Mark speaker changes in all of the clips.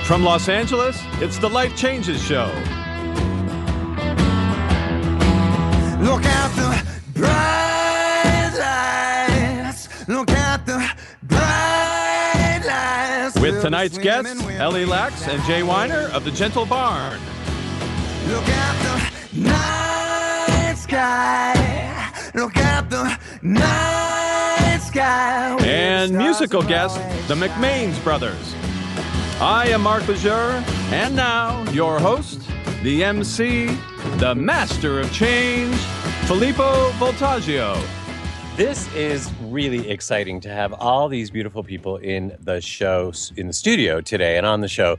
Speaker 1: From Los Angeles, it's the Life Changes Show.
Speaker 2: Look at the bright lights. Look at the bright lights.
Speaker 1: With tonight's guests, Ellie Lax and Jay Weiner of the Gentle Barn.
Speaker 2: Look at the night sky. Look at the night sky.
Speaker 1: And musical guest, the McMains Brothers. I am Mark Lejeune, and now your host, the MC, the master of change, Filippo Voltaggio.
Speaker 3: This is really exciting to have all these beautiful people in the show, in the studio today and on the show.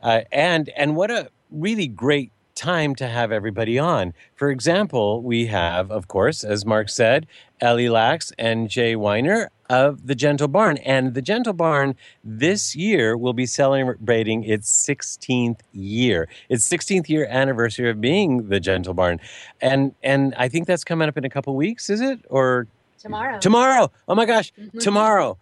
Speaker 3: And what a really great time to have everybody on. For example, we have, of course, as Mark said, Ellie Lax and Jay Weiner of the Gentle Barn. And the Gentle Barn this year will be celebrating its 16th year. Its 16th year anniversary of being the Gentle Barn. And I think that's coming up in a couple weeks, is it? Or Tomorrow. Oh my gosh, tomorrow.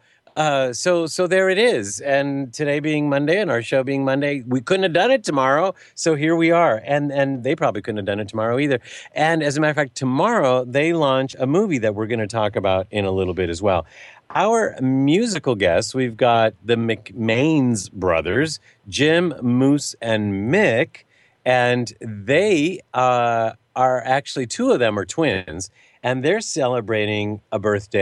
Speaker 3: So there it is. And today being Monday and our show being Monday, we couldn't have done it tomorrow. So here we are. And they probably couldn't have done it tomorrow either. And as a matter of fact, tomorrow they launch a movie that we're going to talk about in a little bit as well. Our musical guests, we've got the McMains brothers, Jim, Moose, and Mick. And they are actually, two of them are twins. And they're celebrating a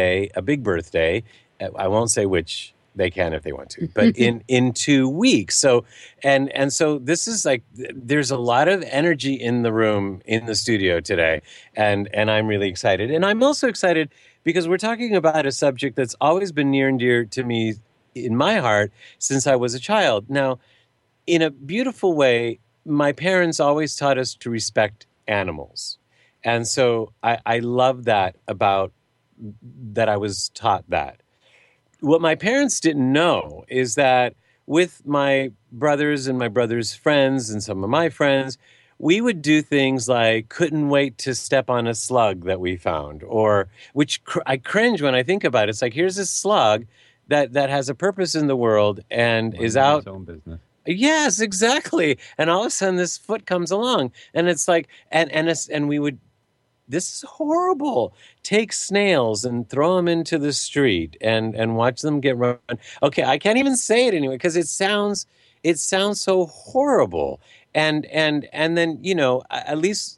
Speaker 3: big birthday. I won't say which, they can if they want to, but in 2 weeks. So, and so this is like, there's a lot of energy in the room, in the studio today. And I'm really excited. And I'm also excited because we're talking about a subject that's always been near and dear to me in my heart since I was a child. Now, in a beautiful way, my parents always taught us to respect animals. And so I love that about that I was taught that. What my parents didn't know is that with my brothers and my brothers' friends and some of my friends, we would do things like couldn't wait to step on a slug that we found, or which I cringe when I think about it. It's like, here's a slug that has a purpose in the world and is out.
Speaker 4: Its own business.
Speaker 3: Yes, exactly. And all of a sudden this foot comes along and it's like, and we would, this is horrible. Take snails and throw them into the street and watch them get run. Okay, I can't even say it anyway because it sounds so horrible. And then, you know, at least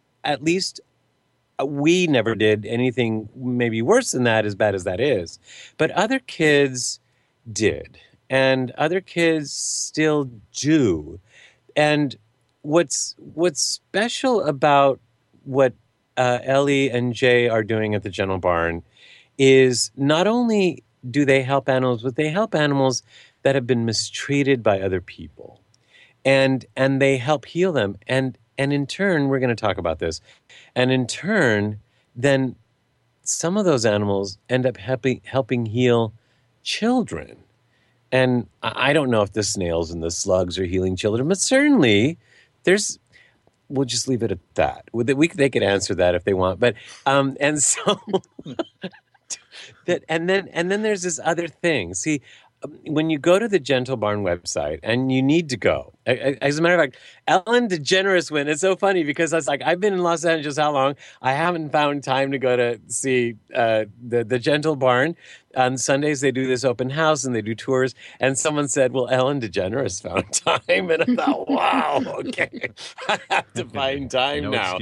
Speaker 3: we never did anything maybe worse than that, as bad as that is. But other kids did, and other kids still do. And what's special about what Ellie and Jay are doing at the Gentle Barn is not only do they help animals, but they help animals that have been mistreated by other people. And they help heal them. And in turn, we're going to talk about this. And in turn, then some of those animals end up helping heal children. And I don't know if the snails and the slugs are healing children, but certainly we'll just leave it at that. They could answer that if they want, but and so that and then there's this other thing. See, when you go to the Gentle Barn website, and you need to go. As a matter of fact, Ellen DeGeneres went. It's so funny because I was like, I've been in Los Angeles how long? I haven't found time to go to see the Gentle Barn. On Sundays, they do this open house and they do tours. And someone said, well, Ellen DeGeneres found time. And I thought, wow, okay. I have to find time now.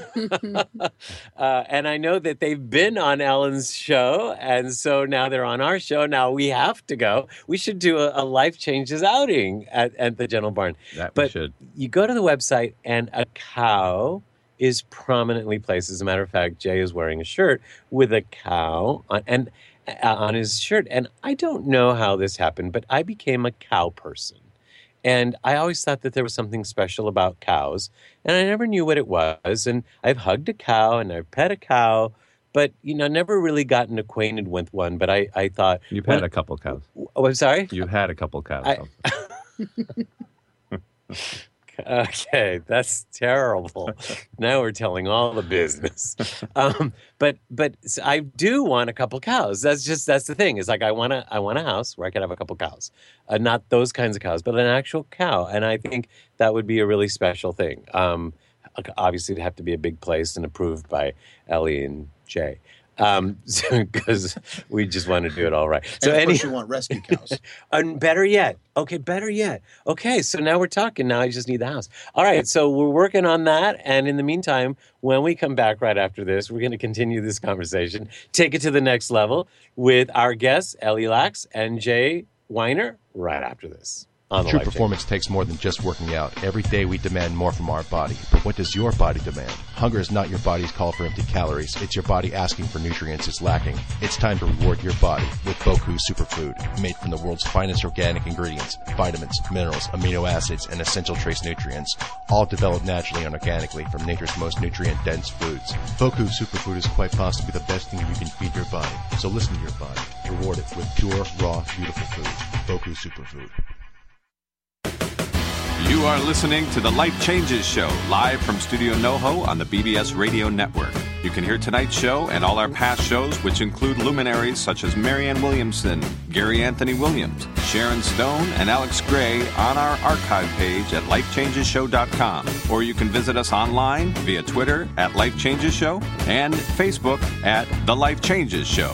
Speaker 3: And I know that they've been on Ellen's show. And so now they're on our show. Now we have to go. We should do a Life Changes outing at the Gentle Barn.
Speaker 4: We should.
Speaker 3: You go to the website and a cow is prominently placed. As a matter of fact, Jay is wearing a shirt with a cow on his shirt. And I don't know how this happened, but I became a cow person. And I always thought that there was something special about cows. And I never knew what it was. And I've hugged a cow and I've pet a cow, but, you know, never really gotten acquainted with one. But I thought...
Speaker 4: You've had a couple cows.
Speaker 3: Oh, I'm sorry?
Speaker 4: You've had a couple cows.
Speaker 3: Okay, that's terrible. Now we're telling all the business. But I do want a couple cows. That's the thing. Is like I want a house where I could have a couple cows, not those kinds of cows, but an actual cow. And I think that would be a really special thing. Obviously, it'd have to be a big place and approved by Ellie and Jay. Because we just want to do it all right.
Speaker 4: So, and of course you want rescue cows.
Speaker 3: And better yet. Okay, so now we're talking. Now I just need the house. All right, so we're working on that. And in the meantime, when we come back right after this, we're going to continue this conversation, take it to the next level with our guests, Ellie Lax and Jay Weiner, right after this.
Speaker 5: True performance takes more than just working out. Every day we demand more from our body. But what does your body demand? Hunger is not your body's call for empty calories. It's your body asking for nutrients it's lacking. It's time to reward your body with Boku Superfood, made from the world's finest organic ingredients, vitamins, minerals, amino acids, and essential trace nutrients, all developed naturally and organically from nature's most nutrient-dense foods. Boku Superfood is quite possibly the best thing you can feed your body. So listen to your body. Reward it with pure, raw, beautiful food. Boku Superfood.
Speaker 1: You are listening to The Life Changes Show, live from Studio NoHo on the BBS Radio Network. You can hear tonight's show and all our past shows, which include luminaries such as Marianne Williamson, Gary Anthony Williams, Sharon Stone, and Alex Gray on our archive page at lifechangeshow.com. Or you can visit us online via Twitter at Life Changes Show and Facebook at The Life Changes Show.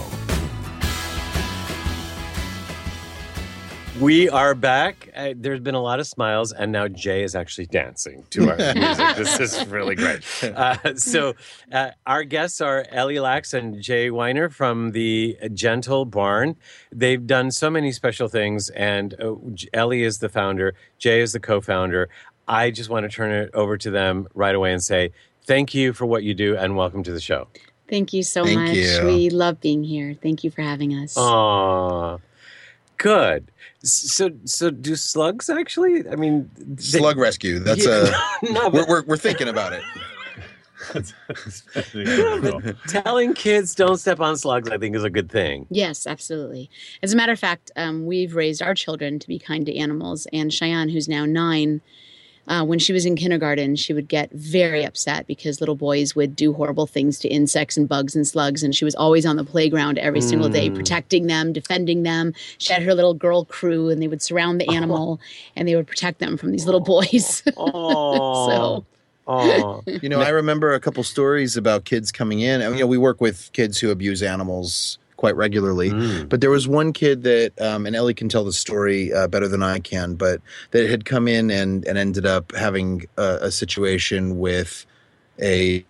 Speaker 3: We are back. There's been a lot of smiles, and now Jay is actually dancing to our music. This is really great. So our guests are Ellie Lax and Jay Weiner from the Gentle Barn. They've done so many special things, and Ellie is the founder. Jay is the co-founder. I just want to turn it over to them right away and say thank you for what you do, and welcome to the show.
Speaker 6: Thank you so much. We love being here. Thank you for having us.
Speaker 3: Aww. Good. So do slugs actually? I mean,
Speaker 4: slug rescue. That's we're thinking about it.
Speaker 3: But telling kids don't step on slugs, I think, is a good thing.
Speaker 6: Yes, absolutely. As a matter of fact, we've raised our children to be kind to animals. And Cheyenne, who's now 9, when she was in kindergarten, she would get very upset because little boys would do horrible things to insects and bugs and slugs. And she was always on the playground every single day, protecting them, defending them. She had her little girl crew, and they would surround the animal, and they would protect them from these little boys. So.
Speaker 4: You know, I remember a couple stories about kids coming in. I mean, you know, we work with kids who abuse animals quite regularly. But there was one kid that, and Ellie can tell the story better than I can, but that had come in and ended up having a situation with a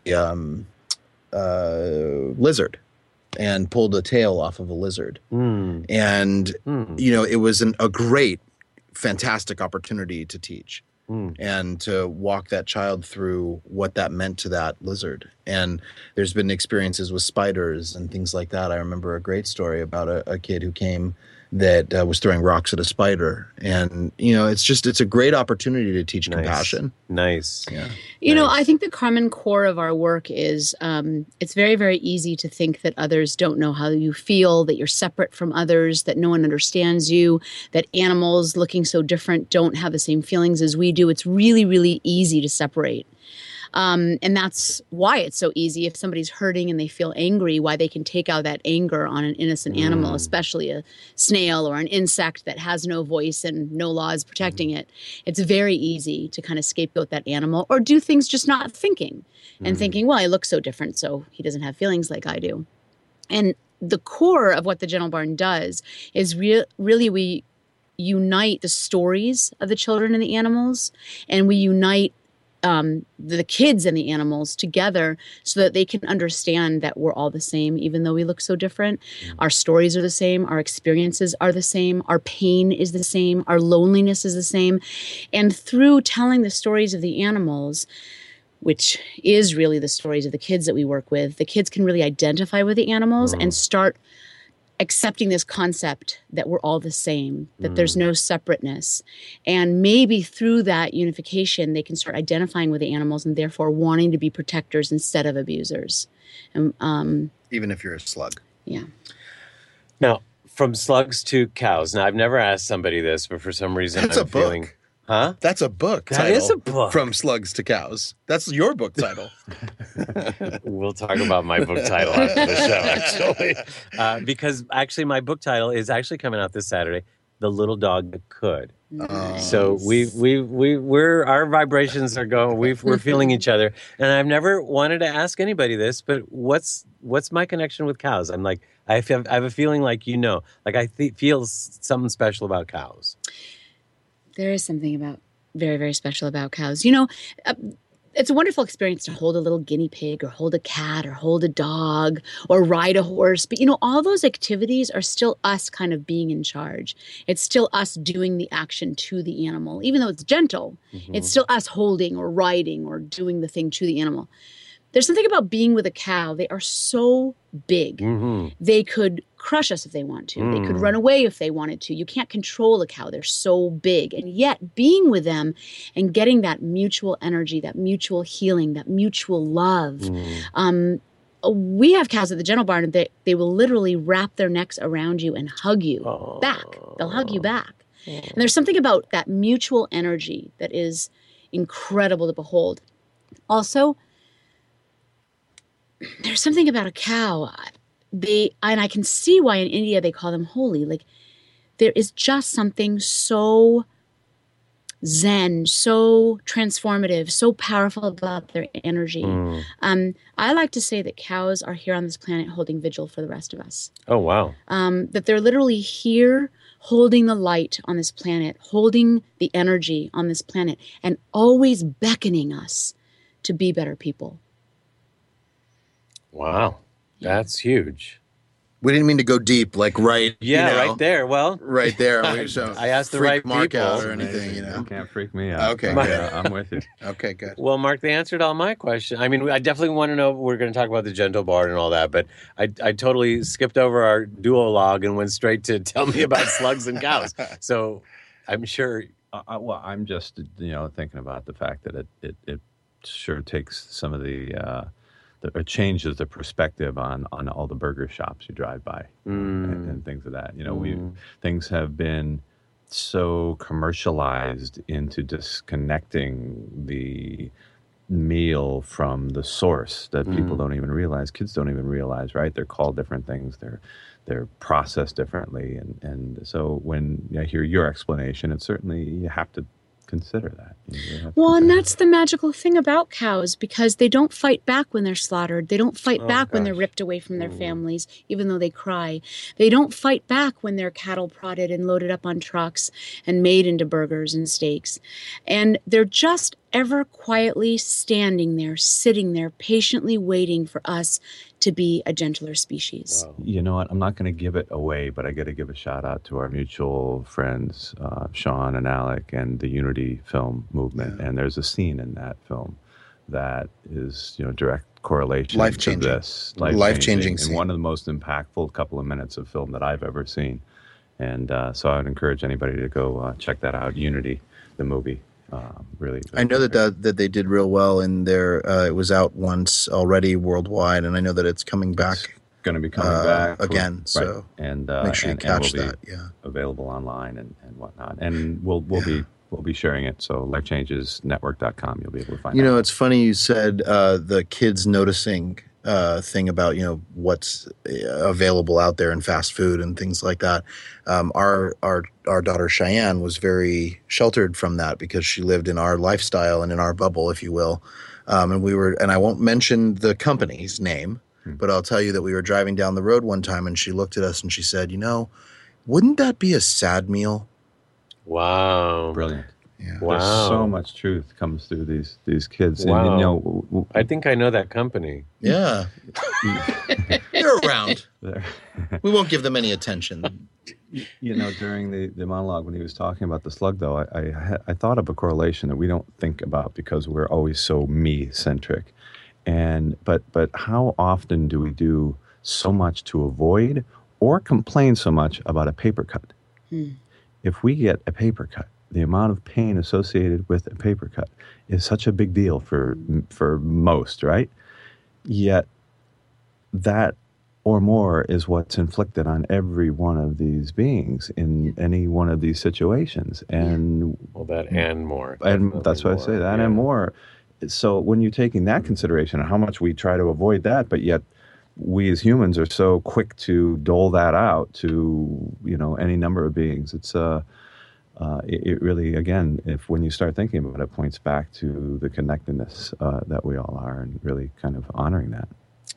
Speaker 4: lizard and pulled a tail off of a lizard. And, you know, it was a great, fantastic opportunity to teach. And to walk that child through what that meant to that lizard. And there's been experiences with spiders and things like that. I remember a great story about a kid who came that was throwing rocks at a spider. And, you know, it's a great opportunity to teach compassion.
Speaker 3: Nice.
Speaker 4: Yeah.
Speaker 6: You know, I think the common core of our work is it's very, very easy to think that others don't know how you feel, that you're separate from others, that no one understands you, that animals looking so different don't have the same feelings as we do. It's really, really easy to separate. And that's why it's so easy. If somebody's hurting and they feel angry, why they can take out that anger on an innocent animal, especially a snail or an insect that has no voice and no laws protecting it. It's very easy to kind of scapegoat that animal or do things just not thinking and thinking, well, I look so different, so he doesn't have feelings like I do. And the core of what the Gentle Barn does is really we unite the stories of the children and the animals, and we unite the kids and the animals together so that they can understand that we're all the same, even though we look so different. Our stories are the same. Our experiences are the same. Our pain is the same. Our loneliness is the same. And through telling the stories of the animals, which is really the stories of the kids that we work with, the kids can really identify with the animals and start accepting this concept that we're all the same, that there's no separateness. And maybe through that unification, they can start identifying with the animals and therefore wanting to be protectors instead of abusers. And,
Speaker 4: even if you're a slug.
Speaker 6: Yeah.
Speaker 3: Now, from slugs to cows. Now, I've never asked somebody this, but for some reason
Speaker 4: That's
Speaker 3: I'm
Speaker 4: a book.
Speaker 3: feeling... Huh?
Speaker 4: That's a book
Speaker 3: That
Speaker 4: title.
Speaker 3: is a book.
Speaker 4: From Slugs to Cows. That's your book title.
Speaker 3: We'll talk about my book title after the show, actually. Because actually my book title is actually coming out this Saturday, The Little Dog That Could.
Speaker 6: Nice.
Speaker 3: So we're our vibrations are going. We're feeling each other, and I've never wanted to ask anybody this, but what's my connection with cows? I'm like I have a feeling like like I feel something special about cows.
Speaker 6: There is something about very, very special about cows. It's a wonderful experience to hold a little guinea pig or hold a cat or hold a dog or ride a horse. But, all those activities are still us kind of being in charge. It's still us doing the action to the animal. Even though it's gentle, it's still us holding or riding or doing the thing to the animal. There's something about being with a cow. They are so big. They could crush us if they want to. They could run away if they wanted to. You can't control a cow. They're so big. And yet being with them and getting that mutual energy, that mutual healing, that mutual love. We have cows at the Gentle Barn. They will literally wrap their necks around you and hug you back. They'll hug you back. And there's something about that mutual energy that is incredible to behold. Also, there's something about a cow. And I can see why in India they call them holy. Like, there is just something so zen, so transformative, so powerful about their energy. I like to say that cows are here on this planet holding vigil for the rest of us.
Speaker 3: Oh, wow.
Speaker 6: That they're literally here holding the light on this planet, holding the energy on this planet, and always beckoning us to be better people.
Speaker 3: Wow. That's huge.
Speaker 4: We didn't mean to go deep, like right.
Speaker 3: Right there. Well,
Speaker 4: right there.
Speaker 3: I asked the
Speaker 4: freak
Speaker 3: right
Speaker 4: Mark
Speaker 3: people.
Speaker 4: out or anything,
Speaker 1: You can't freak me out.
Speaker 4: Okay,
Speaker 1: Yeah, I'm with you.
Speaker 4: Okay, good.
Speaker 3: Well, Mark, they answered all my questions. I mean, I definitely want to know. We're going to talk about the Gentle Barn and all that, but I totally skipped over our duologue and went straight to tell me about slugs and cows. So I'm sure.
Speaker 1: Well, I'm just thinking about the fact that it sure takes some of it changes the perspective on all the burger shops you drive by and things of that. Things have been so commercialized into disconnecting the meal from the source that people don't even realize. Kids don't even realize, right? They're called different things. They're processed differently. And so when I hear your explanation, it's certainly, you have to consider that.
Speaker 6: Well, and that's the magical thing about cows, because they don't fight back when they're slaughtered. They don't fight back when they're ripped away from their families, even though they cry. They don't fight back when they're cattle prodded and loaded up on trucks and made into burgers and steaks. And they're just ever quietly standing there, sitting there, patiently waiting for us to be a gentler species.
Speaker 3: Wow.
Speaker 1: You know what? I'm not going to give it away, but I got to give a shout out to our mutual friends, Sean and Alec, and the Unity film movement. And there's a scene in that film that is, direct correlation to this.
Speaker 4: Life-changing scene.
Speaker 1: And one of the most impactful couple of minutes of film that I've ever seen. And so I would encourage anybody to go check that out, Unity, the movie. Really,
Speaker 4: I know that they did real well in their. It was out once already worldwide, and I know that it's coming back.
Speaker 1: It's going to be coming back
Speaker 4: again.
Speaker 1: Right.
Speaker 4: So
Speaker 1: and
Speaker 4: make sure you catch that. Yeah,
Speaker 1: available online and whatnot, and we'll be sharing it. So lifechangesnetwork.com, you'll be able to find.
Speaker 4: It's funny you said the kids noticing thing about what's available out there in fast food and things like that. Our daughter Cheyenne was very sheltered from that because she lived in our lifestyle and in our bubble, if you will. And I won't mention the company's name, but I'll tell you that we were driving down the road one time and she looked at us and she said, wouldn't that be a sad meal?
Speaker 3: Wow.
Speaker 1: Brilliant.
Speaker 4: Yeah.
Speaker 3: Wow.
Speaker 1: There's so much truth comes through these kids.
Speaker 3: Wow.
Speaker 1: And,
Speaker 3: I think I know that company.
Speaker 4: Yeah. They're around. We won't give them any attention.
Speaker 1: During the monologue when he was talking about the slug, though, I thought of a correlation that we don't think about because we're always so me-centric. But how often do we do so much to avoid or complain so much about a paper cut? If we get a paper cut, the amount of pain associated with a paper cut is such a big deal for most, right? Yet that or more is what's inflicted on every one of these beings in any one of these situations. And
Speaker 3: well, that and more.
Speaker 1: And that's why I say that and more. So when you're taking that consideration and how much we try to avoid that, but yet we as humans are so quick to dole that out to, any number of beings. It's it really, again, when you start thinking about it, points back to the connectedness that we all are, and really kind of honoring that.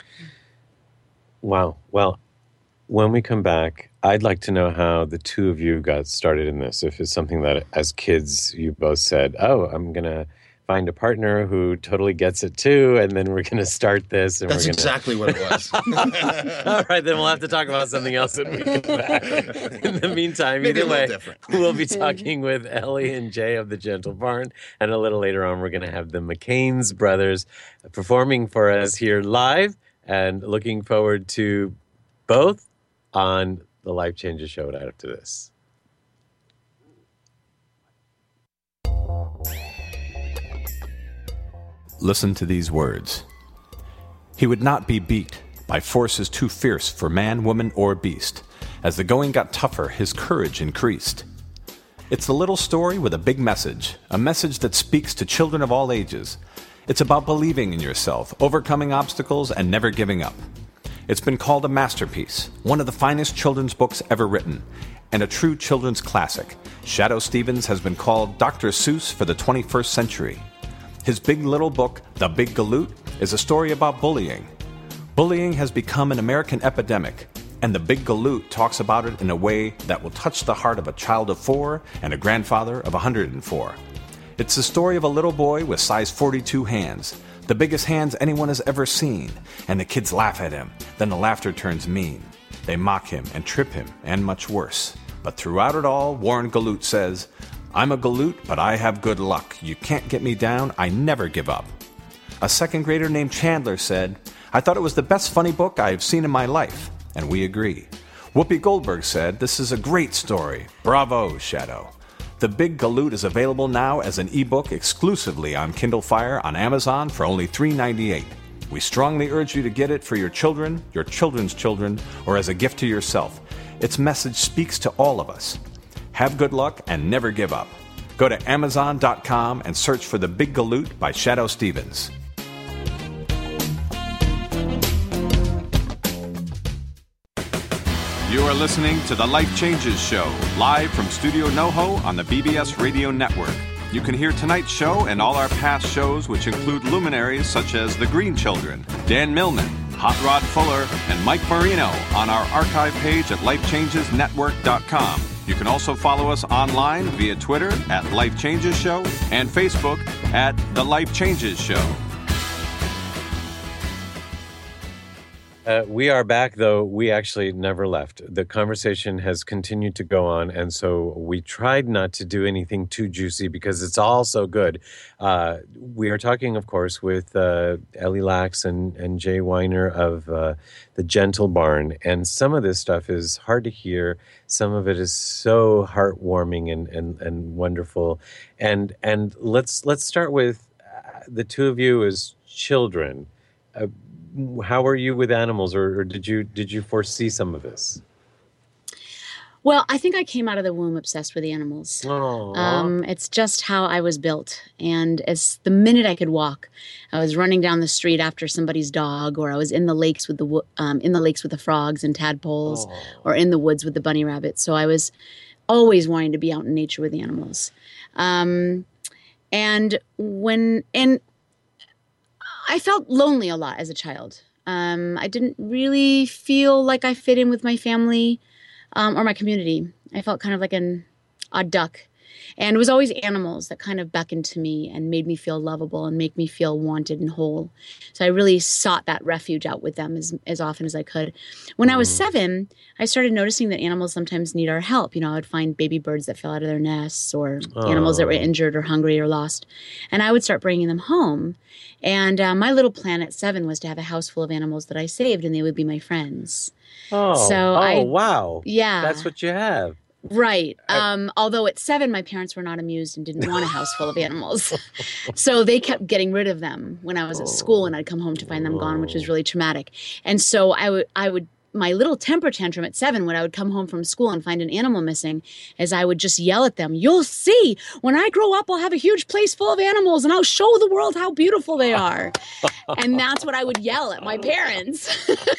Speaker 3: Wow. Well, when we come back, I'd like to know how the two of you got started in this. If it's something that as kids you both said, oh, I'm going to find a partner who totally gets it too, and then we're going to start this. And
Speaker 4: That's exactly what it was.
Speaker 3: All right, then we'll have to talk about something else when we come back. In the meantime,
Speaker 4: Maybe
Speaker 3: either way,
Speaker 4: different.
Speaker 3: we'll be talking with Ellie and Jay of the Gentle Barn, and a little later on, we're going to have the McCain's brothers performing for us here live, and looking forward to both on the Life Changes show after this.
Speaker 1: Listen to these words. He would not be beat by forces too fierce for man, woman, or beast. As the going got tougher, his courage increased. It's a little story with a big message, a message that speaks to children of all ages. It's about believing in yourself, overcoming obstacles, and never giving up. It's been called a masterpiece, one of the finest children's books ever written, and a true children's classic. Shadoe Stevens has been called Dr. Seuss for the 21st century. His big little book, The Big Galoot, is a story about bullying. Bullying has become an American epidemic, and The Big Galoot talks about it in a way that will touch the heart of a child of 4 and a grandfather of 104. It's the story of a little boy with size 42 hands, the biggest hands anyone has ever seen, and the kids laugh at him. Then the laughter turns mean. They mock him and trip him, and much worse. But throughout it all, Warren Galoot says, I'm a galoot, but I have good luck. You can't get me down. I never give up. A second grader named Chandler said, I thought it was the best funny book I have seen in my life. And we agree. Whoopi Goldberg said, this is a great story. Bravo, Shadoe. The Big Galoot is available now as an ebook exclusively on Kindle Fire on Amazon for only $3.98. We strongly urge you to get it for your children, your children's children, or as a gift to yourself. Its message speaks to all of us. Have good luck and never give up. Go to Amazon.com and search for The Big Galoot by Shadoe Stevens. You are listening to The Life Changes Show, live from Studio NoHo on the BBS Radio Network. You can hear tonight's show and all our past shows, which include luminaries such as The Green Children, Dan Millman, Hot Rod Fuller, and Mike Marino on our archive page at lifechangesnetwork.com. You can also follow us online via Twitter at Life Changes Show and Facebook at The Life Changes Show.
Speaker 3: We are back, though we actually never left. The conversation has continued to go on, and so we tried not to do anything too juicy because it's all so good. We are talking, of course, with Ellie Lax and Jay Weiner of the Gentle Barn, and some of this stuff is hard to hear. Some of it is so heartwarming and wonderful. And let's start with the two of you as children. How were you with animals, or did you foresee some of this?
Speaker 6: Well, I think I came out of the womb obsessed with animals. It's just how I was built. And as the minute I could walk, I was running down the street after somebody's dog, or I was in the lakes with the frogs and tadpoles, or in the woods with the bunny rabbits. So I was always wanting to be out in nature with the animals. And I felt lonely a lot as a child. I didn't really feel like I fit in with my family or my community. I felt kind of like an odd duck. And it was always animals that kind of beckoned to me and made me feel lovable and make me feel wanted and whole. So I really sought that refuge out with them as often as I could. When I was 7, I started noticing that animals sometimes need our help. I would find baby birds that fell out of their nests, or animals that were injured or hungry or lost. And I would start bringing them home. And my little plan at 7 was to have a house full of animals that I saved, and they would be my friends.
Speaker 3: Wow.
Speaker 6: Yeah.
Speaker 3: That's what you have.
Speaker 6: Right. Although at 7, my parents were not amused and didn't want a house full of animals. So they kept getting rid of them when I was at school, and I'd come home to find them gone, which was really traumatic. And so I would my little temper tantrum at 7 when I would come home from school and find an animal missing is I would just yell at them, "You'll see, when I grow up, I'll have a huge place full of animals and I'll show the world how beautiful they are." And that's what I would yell at my parents.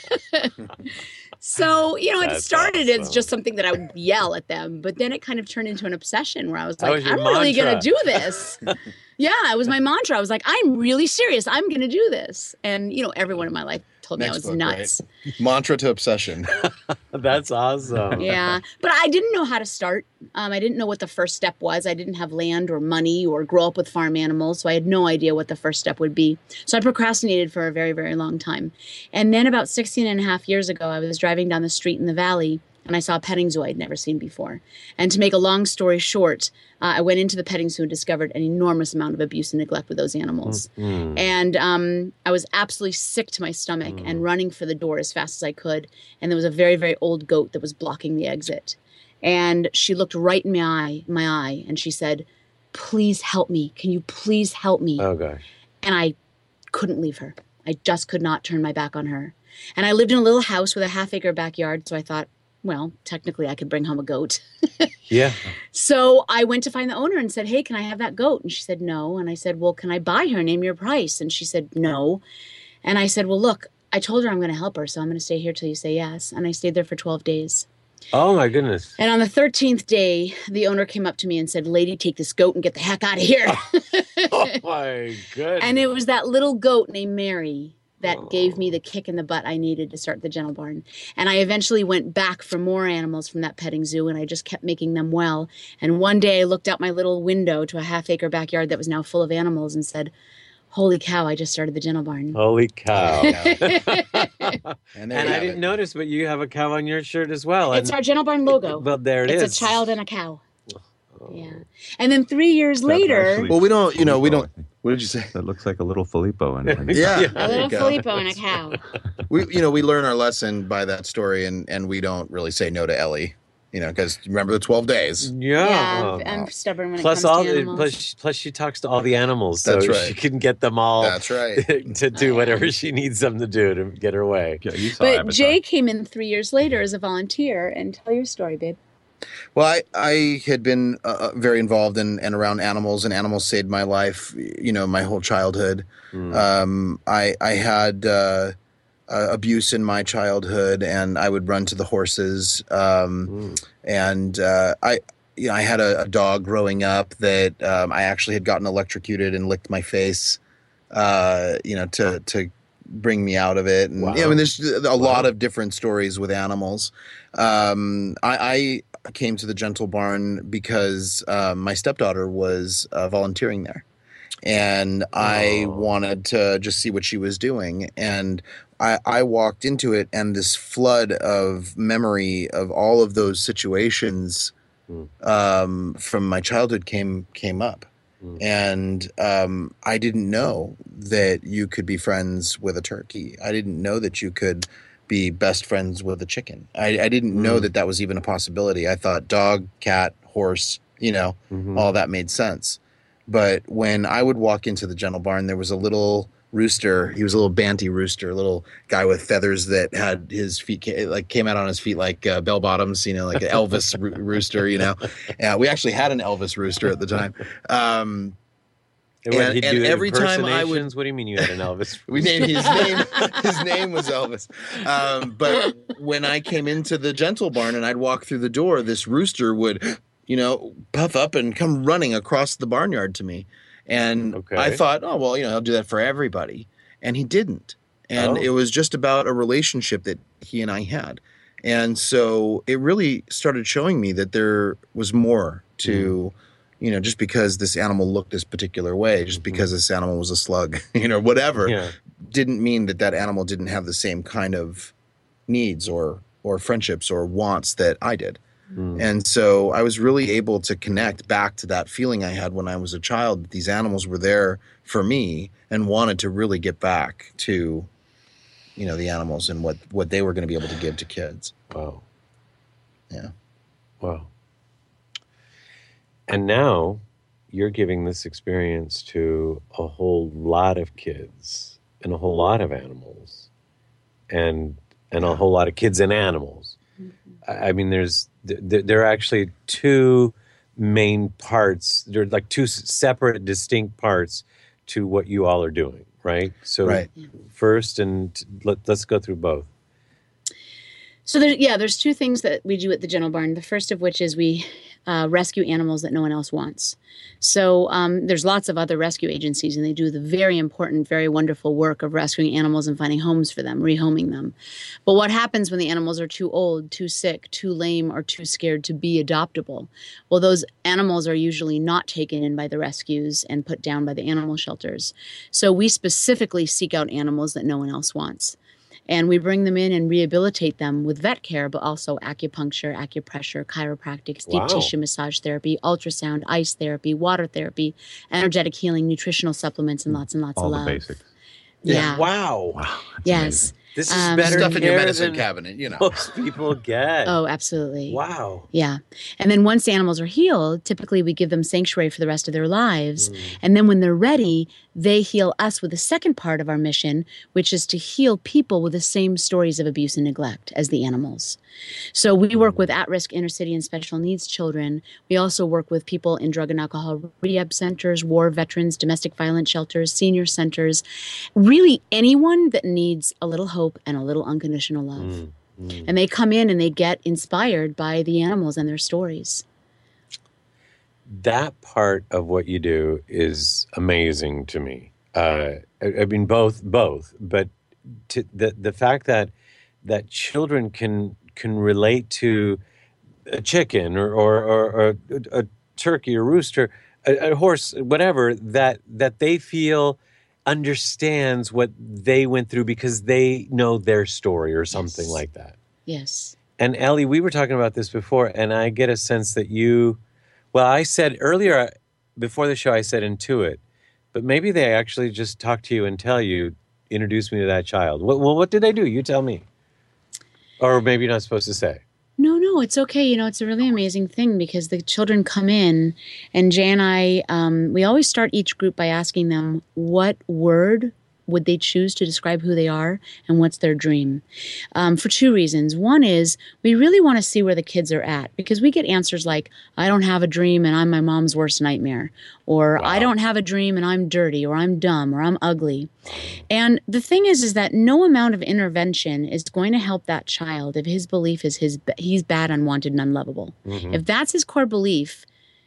Speaker 6: So, it started as just something that I would yell at them, but then it kind of turned into an obsession where I was like, I'm really going to do this. Yeah, it was my mantra. I was like, I'm really serious. I'm going to do this. And, everyone in my life told me I was nuts.
Speaker 4: Right? Mantra to obsession.
Speaker 3: That's awesome.
Speaker 6: Yeah, but I didn't know how to start. I didn't know what the first step was. I didn't have land or money or grow up with farm animals, so I had no idea what the first step would be. So I procrastinated for a very, very long time. And then about 16 and a half years ago, I was driving down the street in the valley, and I saw a petting zoo I'd never seen before. And to make a long story short, I went into the petting zoo and discovered an enormous amount of abuse and neglect with those animals. And I was absolutely sick to my stomach and running for the door as fast as I could. And there was a very, very old goat that was blocking the exit. And she looked right in my eye, and she said, "Please help me. Can you please help me?"
Speaker 3: Oh, gosh.
Speaker 6: And I couldn't leave her. I just could not turn my back on her. And I lived in a little house with a half-acre backyard, so I thought, well, technically I could bring home a goat.
Speaker 3: Yeah.
Speaker 6: So I went to find the owner and said, "Hey, can I have that goat?" And she said, "No." And I said, "Well, can I buy her? Name your price." And she said, "No." And I said, "Well, look, I told her I'm going to help her, so I'm going to stay here till you say yes." And I stayed there for 12 days.
Speaker 3: Oh, my goodness.
Speaker 6: And on the 13th day, the owner came up to me and said, "Lady, take this goat and get the heck out of here."
Speaker 3: Oh, my goodness.
Speaker 6: And it was that little goat named Mary that gave me the kick in the butt I needed to start the Gentle Barn. And I eventually went back for more animals from that petting zoo, and I just kept making them well. And one day I looked out my little window to a half-acre backyard that was now full of animals and said, "Holy cow, I just started the Gentle Barn."
Speaker 3: Holy cow.
Speaker 4: And
Speaker 3: I didn't notice, but you have a cow on your shirt as well.
Speaker 6: It's our Gentle Barn logo.
Speaker 3: Well, there it
Speaker 6: is.
Speaker 3: is.
Speaker 6: It's a child and a cow. Yeah. And then 3 years later...
Speaker 4: Well, we don't, we don't... What did you say?
Speaker 1: That looks like a little Filippo. And
Speaker 4: Yeah.
Speaker 6: A little Filippo and a cow.
Speaker 4: We learn our lesson by that story, and we don't really say no to Ellie, because remember the 12 days.
Speaker 6: Yeah, I'm stubborn when
Speaker 3: plus
Speaker 6: it comes to animals.
Speaker 3: Plus she talks to all the animals, so
Speaker 4: That's right.
Speaker 3: she can get them all.
Speaker 4: That's right.
Speaker 3: To do whatever she needs them to do to get her way.
Speaker 1: Yeah, you saw
Speaker 6: But
Speaker 1: Avatar.
Speaker 6: Jay came in 3 years later as a volunteer. And tell your story, babe.
Speaker 4: Well, I had been very involved in and around animals, and animals saved my life, my whole childhood. I had abuse in my childhood, and I would run to the horses. And I had a dog growing up that I actually had gotten electrocuted and licked my face, to bring me out of it. And
Speaker 3: Wow.
Speaker 4: there's a lot of different stories with animals. I came to the Gentle Barn because my stepdaughter was volunteering there, and I wanted to just see what she was doing. And I walked into it, and this flood of memory of all of those situations from my childhood came up. And I didn't know that you could be friends with a turkey. I didn't know that you could be best friends with a chicken. I didn't know that was even a possibility. I thought dog, cat, horse, all that made sense. But when I would walk into the Gentle Barn, there was a little rooster. He was a little banty rooster, a little guy with feathers that had his feet came out on his feet like bell bottoms, like an Elvis rooster. We actually had an Elvis rooster at the time.
Speaker 3: And
Speaker 4: every time I would,
Speaker 3: what do you mean you had an Elvis?
Speaker 4: we named his name. His name was Elvis. But when I came into the Gentle Barn and I'd walk through the door, this rooster would, puff up and come running across the barnyard to me. And I thought, oh, well, I'll do that for everybody. And he didn't. And it was just about a relationship that he and I had. And so it really started showing me that there was more to, just because this animal looked this particular way, just because this animal was a slug, whatever, didn't mean that animal didn't have the same kind of needs or friendships or wants that I did. And so I was really able to connect back to that feeling I had when I was a child, that these animals were there for me and wanted to really get back to, the animals and what they were going to be able to give to kids.
Speaker 3: Wow.
Speaker 4: Yeah.
Speaker 3: Wow. And now you're giving this experience to a whole lot of kids and a whole lot of animals. And and a whole lot of kids and animals. I mean, there are actually two main parts. There are like two separate, distinct parts to what you all are doing, right? So first, and let's go through both.
Speaker 6: So there's two things that we do at the Gentle Barn. The first of which is we rescue animals that no one else wants. So there's lots of other rescue agencies, and they do the very important, very wonderful work of rescuing animals and finding homes for them, rehoming them. But what happens when the animals are too old, too sick, too lame, or too scared to be adoptable? Well, those animals are usually not taken in by the rescues and put down by the animal shelters. So we specifically seek out animals that no one else wants. And we bring them in and rehabilitate them with vet care, but also acupuncture, acupressure, chiropractic, deep tissue massage therapy, ultrasound, ice therapy, water therapy, energetic healing, nutritional supplements, and lots of love.
Speaker 1: All the basics.
Speaker 6: Yeah.
Speaker 3: Wow.
Speaker 6: Yes.
Speaker 1: Amazing.
Speaker 3: This is better
Speaker 4: Stuff in your
Speaker 3: care
Speaker 4: medicine
Speaker 3: than
Speaker 4: cabinet, you know.
Speaker 3: most people get.
Speaker 6: Oh, absolutely.
Speaker 3: Wow.
Speaker 6: Yeah. And then once the animals are healed, typically we give them sanctuary for the rest of their lives. And then when they're ready, they heal us with the second part of our mission, which is to heal people with the same stories of abuse and neglect as the animals. So we work with at-risk inner city and special needs children. We also work with people in drug and alcohol rehab centers, war veterans, domestic violence shelters, senior centers, really anyone that needs a little hope and a little unconditional love. And they come in and they get inspired by the animals and their stories.
Speaker 3: That part of what you do is amazing to me. I mean, both, but the fact that children can relate to a chicken or a turkey, a rooster, a horse, whatever, that they feel understands what they went through because they know their story or something like that.
Speaker 6: Yes.
Speaker 3: And Ellie, we were talking about this before, and I get a sense that I said earlier before the show, I said intuit, but maybe they actually just talk to you and tell you, introduce me to that child. What did they do? You tell me. Or maybe you're not supposed to say.
Speaker 6: No, it's okay. You know, it's a really amazing thing because the children come in, and Jay and I, we always start each group by asking them what word would they choose to describe who they are and what's their dream, for two reasons. One is we really want to see where the kids are at because we get answers like, I don't have a dream and I'm my mom's worst nightmare, or I don't have a dream and I'm dirty, or I'm dumb, or I'm ugly. And the thing is that no amount of intervention is going to help that child if his belief is he's bad, unwanted, and unlovable. If that's his core belief,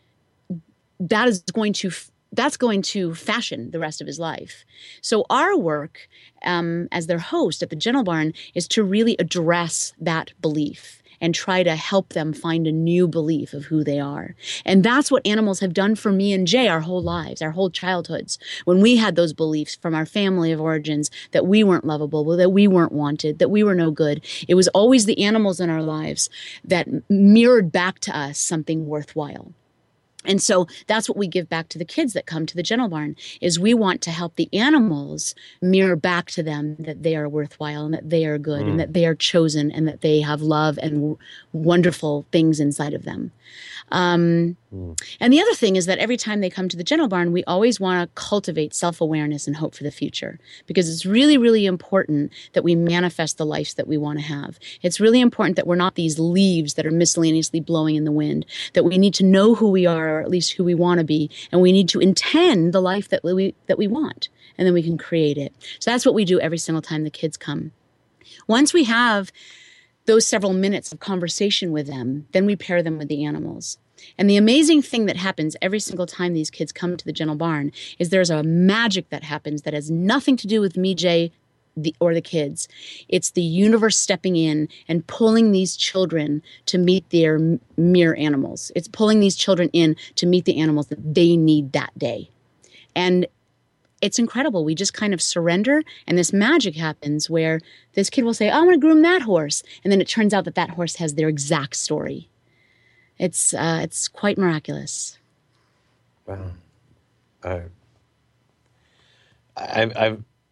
Speaker 6: that's going to fashion the rest of his life. So our work as their host at the Gentle Barn is to really address that belief and try to help them find a new belief of who they are. And that's what animals have done for me and Jay our whole lives, our whole childhoods. When we had those beliefs from our family of origins that we weren't lovable, that we weren't wanted, that we were no good, it was always the animals in our lives that mirrored back to us something worthwhile. And so that's what we give back to the kids that come to the Gentle Barn, is we want to help the animals mirror back to them that they are worthwhile and that they are good and that they are chosen and that they have love and wonderful things inside of them. And the other thing is that every time they come to the Gentle Barn, we always want to cultivate self-awareness and hope for the future, because it's really, really important that we manifest the lives that we want to have. It's really important that we're not these leaves that are miscellaneously blowing in the wind, that we need to know who we are, or at least who we want to be, and we need to intend the life that we want, and then we can create it. So that's what we do every single time the kids come. Once we have those several minutes of conversation with them, then we pair them with the animals. And the amazing thing that happens every single time these kids come to the Gentle Barn is there's a magic that happens that has nothing to do with me, Jay, or the kids. It's the universe stepping in and pulling these children to meet their mirror animals. It's pulling these children in to meet the animals that they need that day. And it's incredible. We just kind of surrender, and this magic happens where this kid will say, I want to groom that horse. And then it turns out that horse has their exact story. It's quite miraculous.
Speaker 3: Wow. I've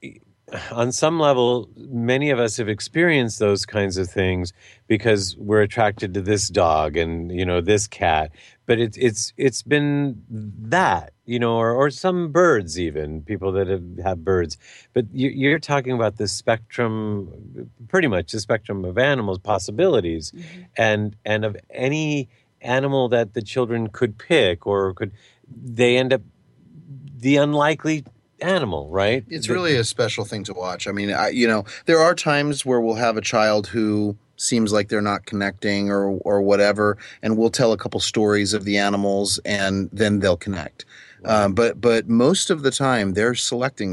Speaker 3: on some level, many of us have experienced those kinds of things because we're attracted to this dog and, this cat. But it's been that, or some birds even, people that have birds. But you're talking about the spectrum, pretty much the spectrum of animals, possibilities, and of any animal that the children could pick they end up the unlikely animal, right?
Speaker 4: It's really a special thing to watch. I mean, there are times where we'll have a child who seems like they're not connecting or whatever, and we'll tell a couple stories of the animals, and then they'll connect. Right. But most of the time, they're selecting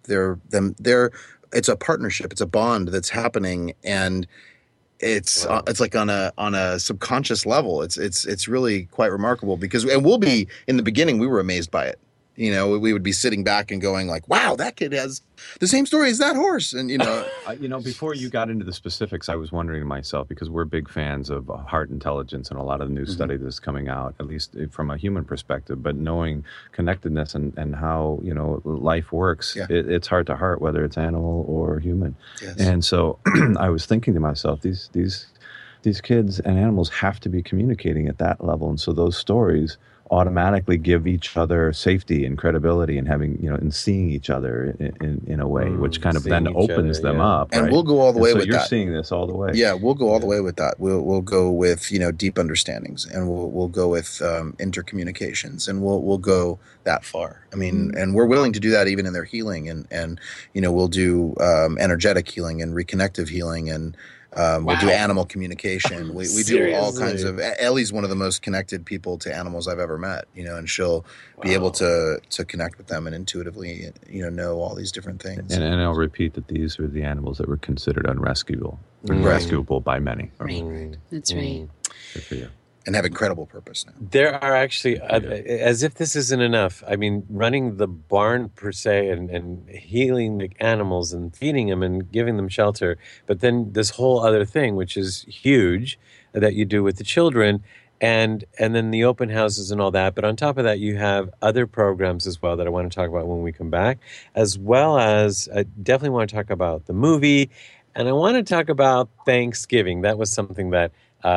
Speaker 4: it's a partnership, it's a bond that's happening, and it's like on a subconscious level. It's really quite remarkable and we'll be in the beginning we were amazed by it. We would be sitting back and going like, wow, that kid has the same story as that horse. And,
Speaker 1: before you got into the specifics, I was wondering to myself, because we're big fans of heart intelligence and a lot of the new study that's coming out, at least from a human perspective, but knowing connectedness and how, life works, it's heart to heart, whether it's animal or human. Yes. And so I was thinking to myself, these kids and animals have to be communicating at that level. And so those stories automatically give each other safety and credibility and having, and seeing each other in a way, which kind of then opens them up.
Speaker 4: And
Speaker 1: right?
Speaker 4: We'll go all the way with that.
Speaker 1: You're seeing this all the way.
Speaker 4: Yeah, we'll go all the way with that. We'll go with, deep understandings, and we'll go with intercommunications, and we'll go that far. I mean, and we're willing to do that even in their healing, and we'll do energetic healing and reconnective healing, and we'll do animal communication. We do all kinds of. Ellie's one of the most connected people to animals I've ever met. And she'll be able to connect with them and intuitively, know all these different things.
Speaker 1: And I'll repeat that these are the animals that were considered unrescuable by many.
Speaker 6: Right. That's right.
Speaker 1: Good for you.
Speaker 4: And have incredible purpose now.
Speaker 3: There are actually, as if this isn't enough, I mean, running the barn per se and healing the animals and feeding them and giving them shelter, but then this whole other thing, which is huge, that you do with the children, and then the open houses and all that. But on top of that, you have other programs as well that I want to talk about when we come back, as well as I definitely want to talk about the movie, and I want to talk about Thanksgiving. That was something that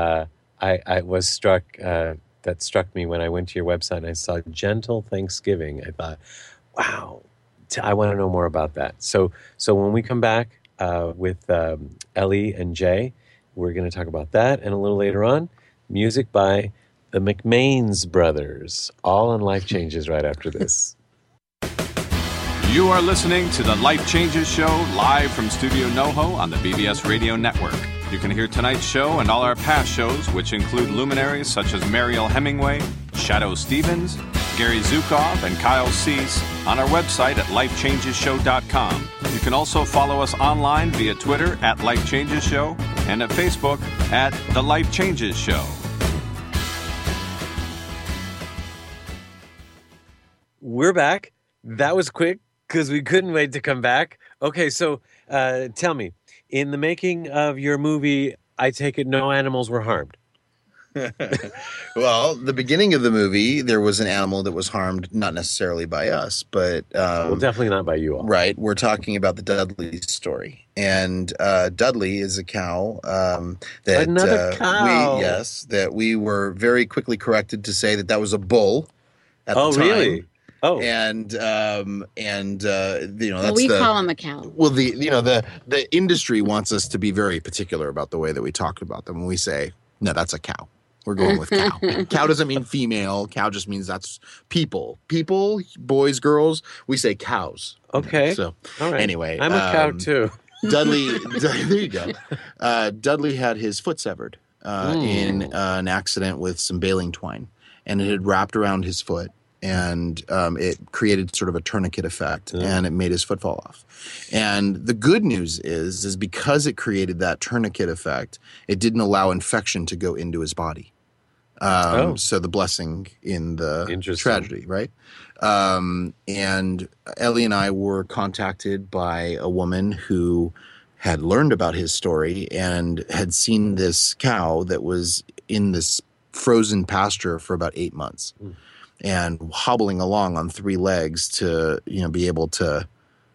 Speaker 3: I was struck, that struck me when I went to your website and I saw Gentle Thanksgiving. I thought, wow, I want to know more about that. So when we come back with Ellie and Jay, we're going to talk about that. And a little later on, music by the McMains brothers, all on Life Changes right after this.
Speaker 1: You are listening to the Life Changes Show live from Studio NoHo on the BBS Radio Network. You can hear tonight's show and all our past shows, which include luminaries such as Mariel Hemingway, Shadow Stevens, Gary Zukav, and Kyle Cease, on our website at lifechangesshow.com. You can also follow us online via Twitter at Life Changes Show and at Facebook at The Life Changes Show.
Speaker 3: We're back. That was quick because we couldn't wait to come back. Okay, so tell me, in the making of your movie, I take it no animals were harmed.
Speaker 4: Well, the beginning of the movie, there was an animal that was harmed, not necessarily by us, but...
Speaker 3: well, definitely not by you all.
Speaker 4: Right. We're talking about the Dudley story. And Dudley is a cow that...
Speaker 3: Another cow?
Speaker 4: That we were very quickly corrected to say that was a bull at the time.
Speaker 3: Oh, really? Oh,
Speaker 4: and that's
Speaker 6: we call him a cow.
Speaker 4: Well, the industry wants us to be very particular about the way that we talk about them. When we say, no, that's a cow, we're going with cow. Cow doesn't mean female. Cow just means that's people, boys, girls. We say cows.
Speaker 3: Okay.
Speaker 4: So
Speaker 3: all right.
Speaker 4: Anyway,
Speaker 3: I'm a cow too.
Speaker 4: Dudley, there you go. Dudley had his foot severed in an accident with some baling twine, and it had wrapped around his foot. And it created sort of a tourniquet effect, and it made his foot fall off. And the good news is because it created that tourniquet effect, it didn't allow infection to go into his body. So the blessing in the tragedy, right? And Ellie and I were contacted by a woman who had learned about his story and had seen this cow that was in this frozen pasture for about 8 months. And hobbling along on 3 legs to, be able to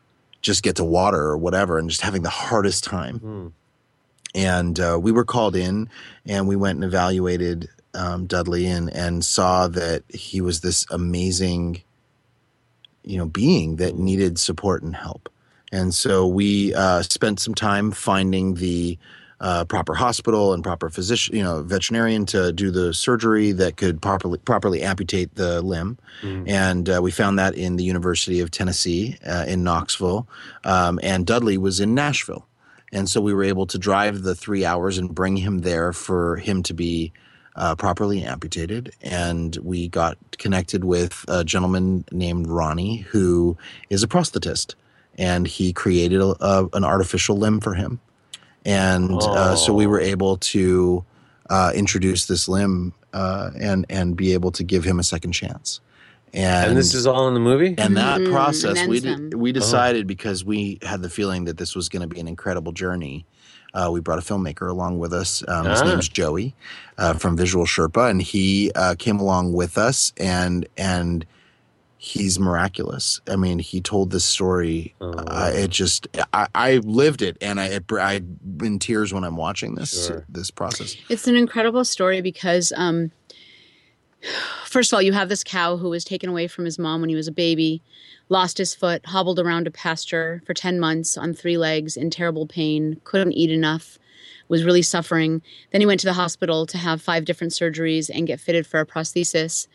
Speaker 4: just get to water or whatever, and just having the hardest time. And we were called in, and we went and evaluated Dudley and saw that he was this amazing, being that needed support and help. And so we spent some time finding the proper hospital and proper physician, veterinarian to do the surgery that could properly amputate the limb. And we found that in the University of Tennessee in Knoxville. And Dudley was in Nashville. And so we were able to drive the 3 hours and bring him there for him to be properly amputated. And we got connected with a gentleman named Ronnie, who is a prosthetist. And he created an artificial limb for him. And so we were able to introduce this limb and be able to give him a second chance.
Speaker 3: And this is all in the movie?
Speaker 4: And that process,
Speaker 6: and
Speaker 4: we decided because we had the feeling that this was going to be an incredible journey. We brought a filmmaker along with us. His name's Joey from Visual Sherpa. And he came along with us and he's miraculous. I mean, he told this story. I lived it, and I'm in tears when I'm watching this process.
Speaker 6: It's an incredible story because, first of all, you have this cow who was taken away from his mom when he was a baby, lost his foot, hobbled around a pasture for 10 months on 3 legs in terrible pain, couldn't eat enough, was really suffering. Then he went to the hospital to have 5 different surgeries and get fitted for a prosthesis.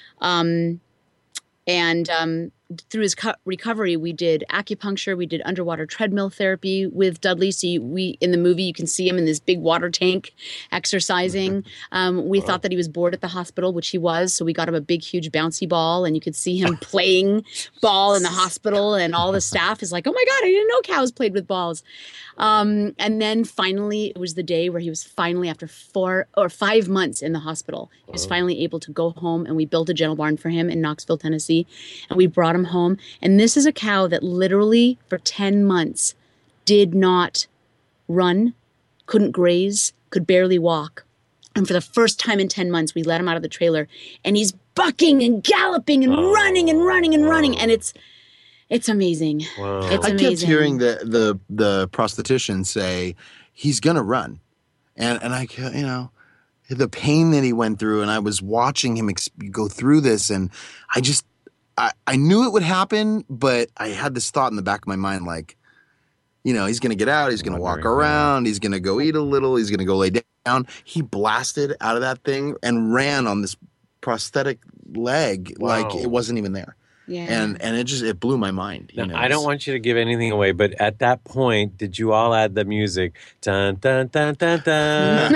Speaker 6: And through his recovery, we did acupuncture, we did underwater treadmill therapy with Dudley. So in the movie, you can see him in this big water tank exercising. We thought that he was bored at the hospital, which he was. So we got him a big, huge bouncy ball, and you could see him playing ball in the hospital. And all the staff is like, "Oh my God, I didn't know cows played with balls." And then finally, it was the day where he was finally, after 4 or 5 months in the hospital, he was finally able to go home, and we built a gentle barn for him in Knoxville, Tennessee, and we brought him home. And this is a cow that literally for 10 months did not run, couldn't graze, could barely walk. And for the first time in 10 months, we let him out of the trailer, and he's bucking and galloping and running and running and running. And it's amazing.
Speaker 3: Wow.
Speaker 6: It's
Speaker 4: I
Speaker 6: amazing.
Speaker 4: kept hearing the prosthetician say he's gonna run, and I, the pain that he went through, and I was watching him go through this, and I knew it would happen, but I had this thought in the back of my mind, like, he's gonna get out, he's gonna walk around, he's gonna go eat a little, he's gonna go lay down. He blasted out of that thing and ran on this prosthetic leg like it wasn't even there.
Speaker 6: Yeah.
Speaker 4: And it blew my mind.
Speaker 3: Now, I don't want you to give anything away, but at that point, did you all add the music? Dun, dun, dun, dun, dun.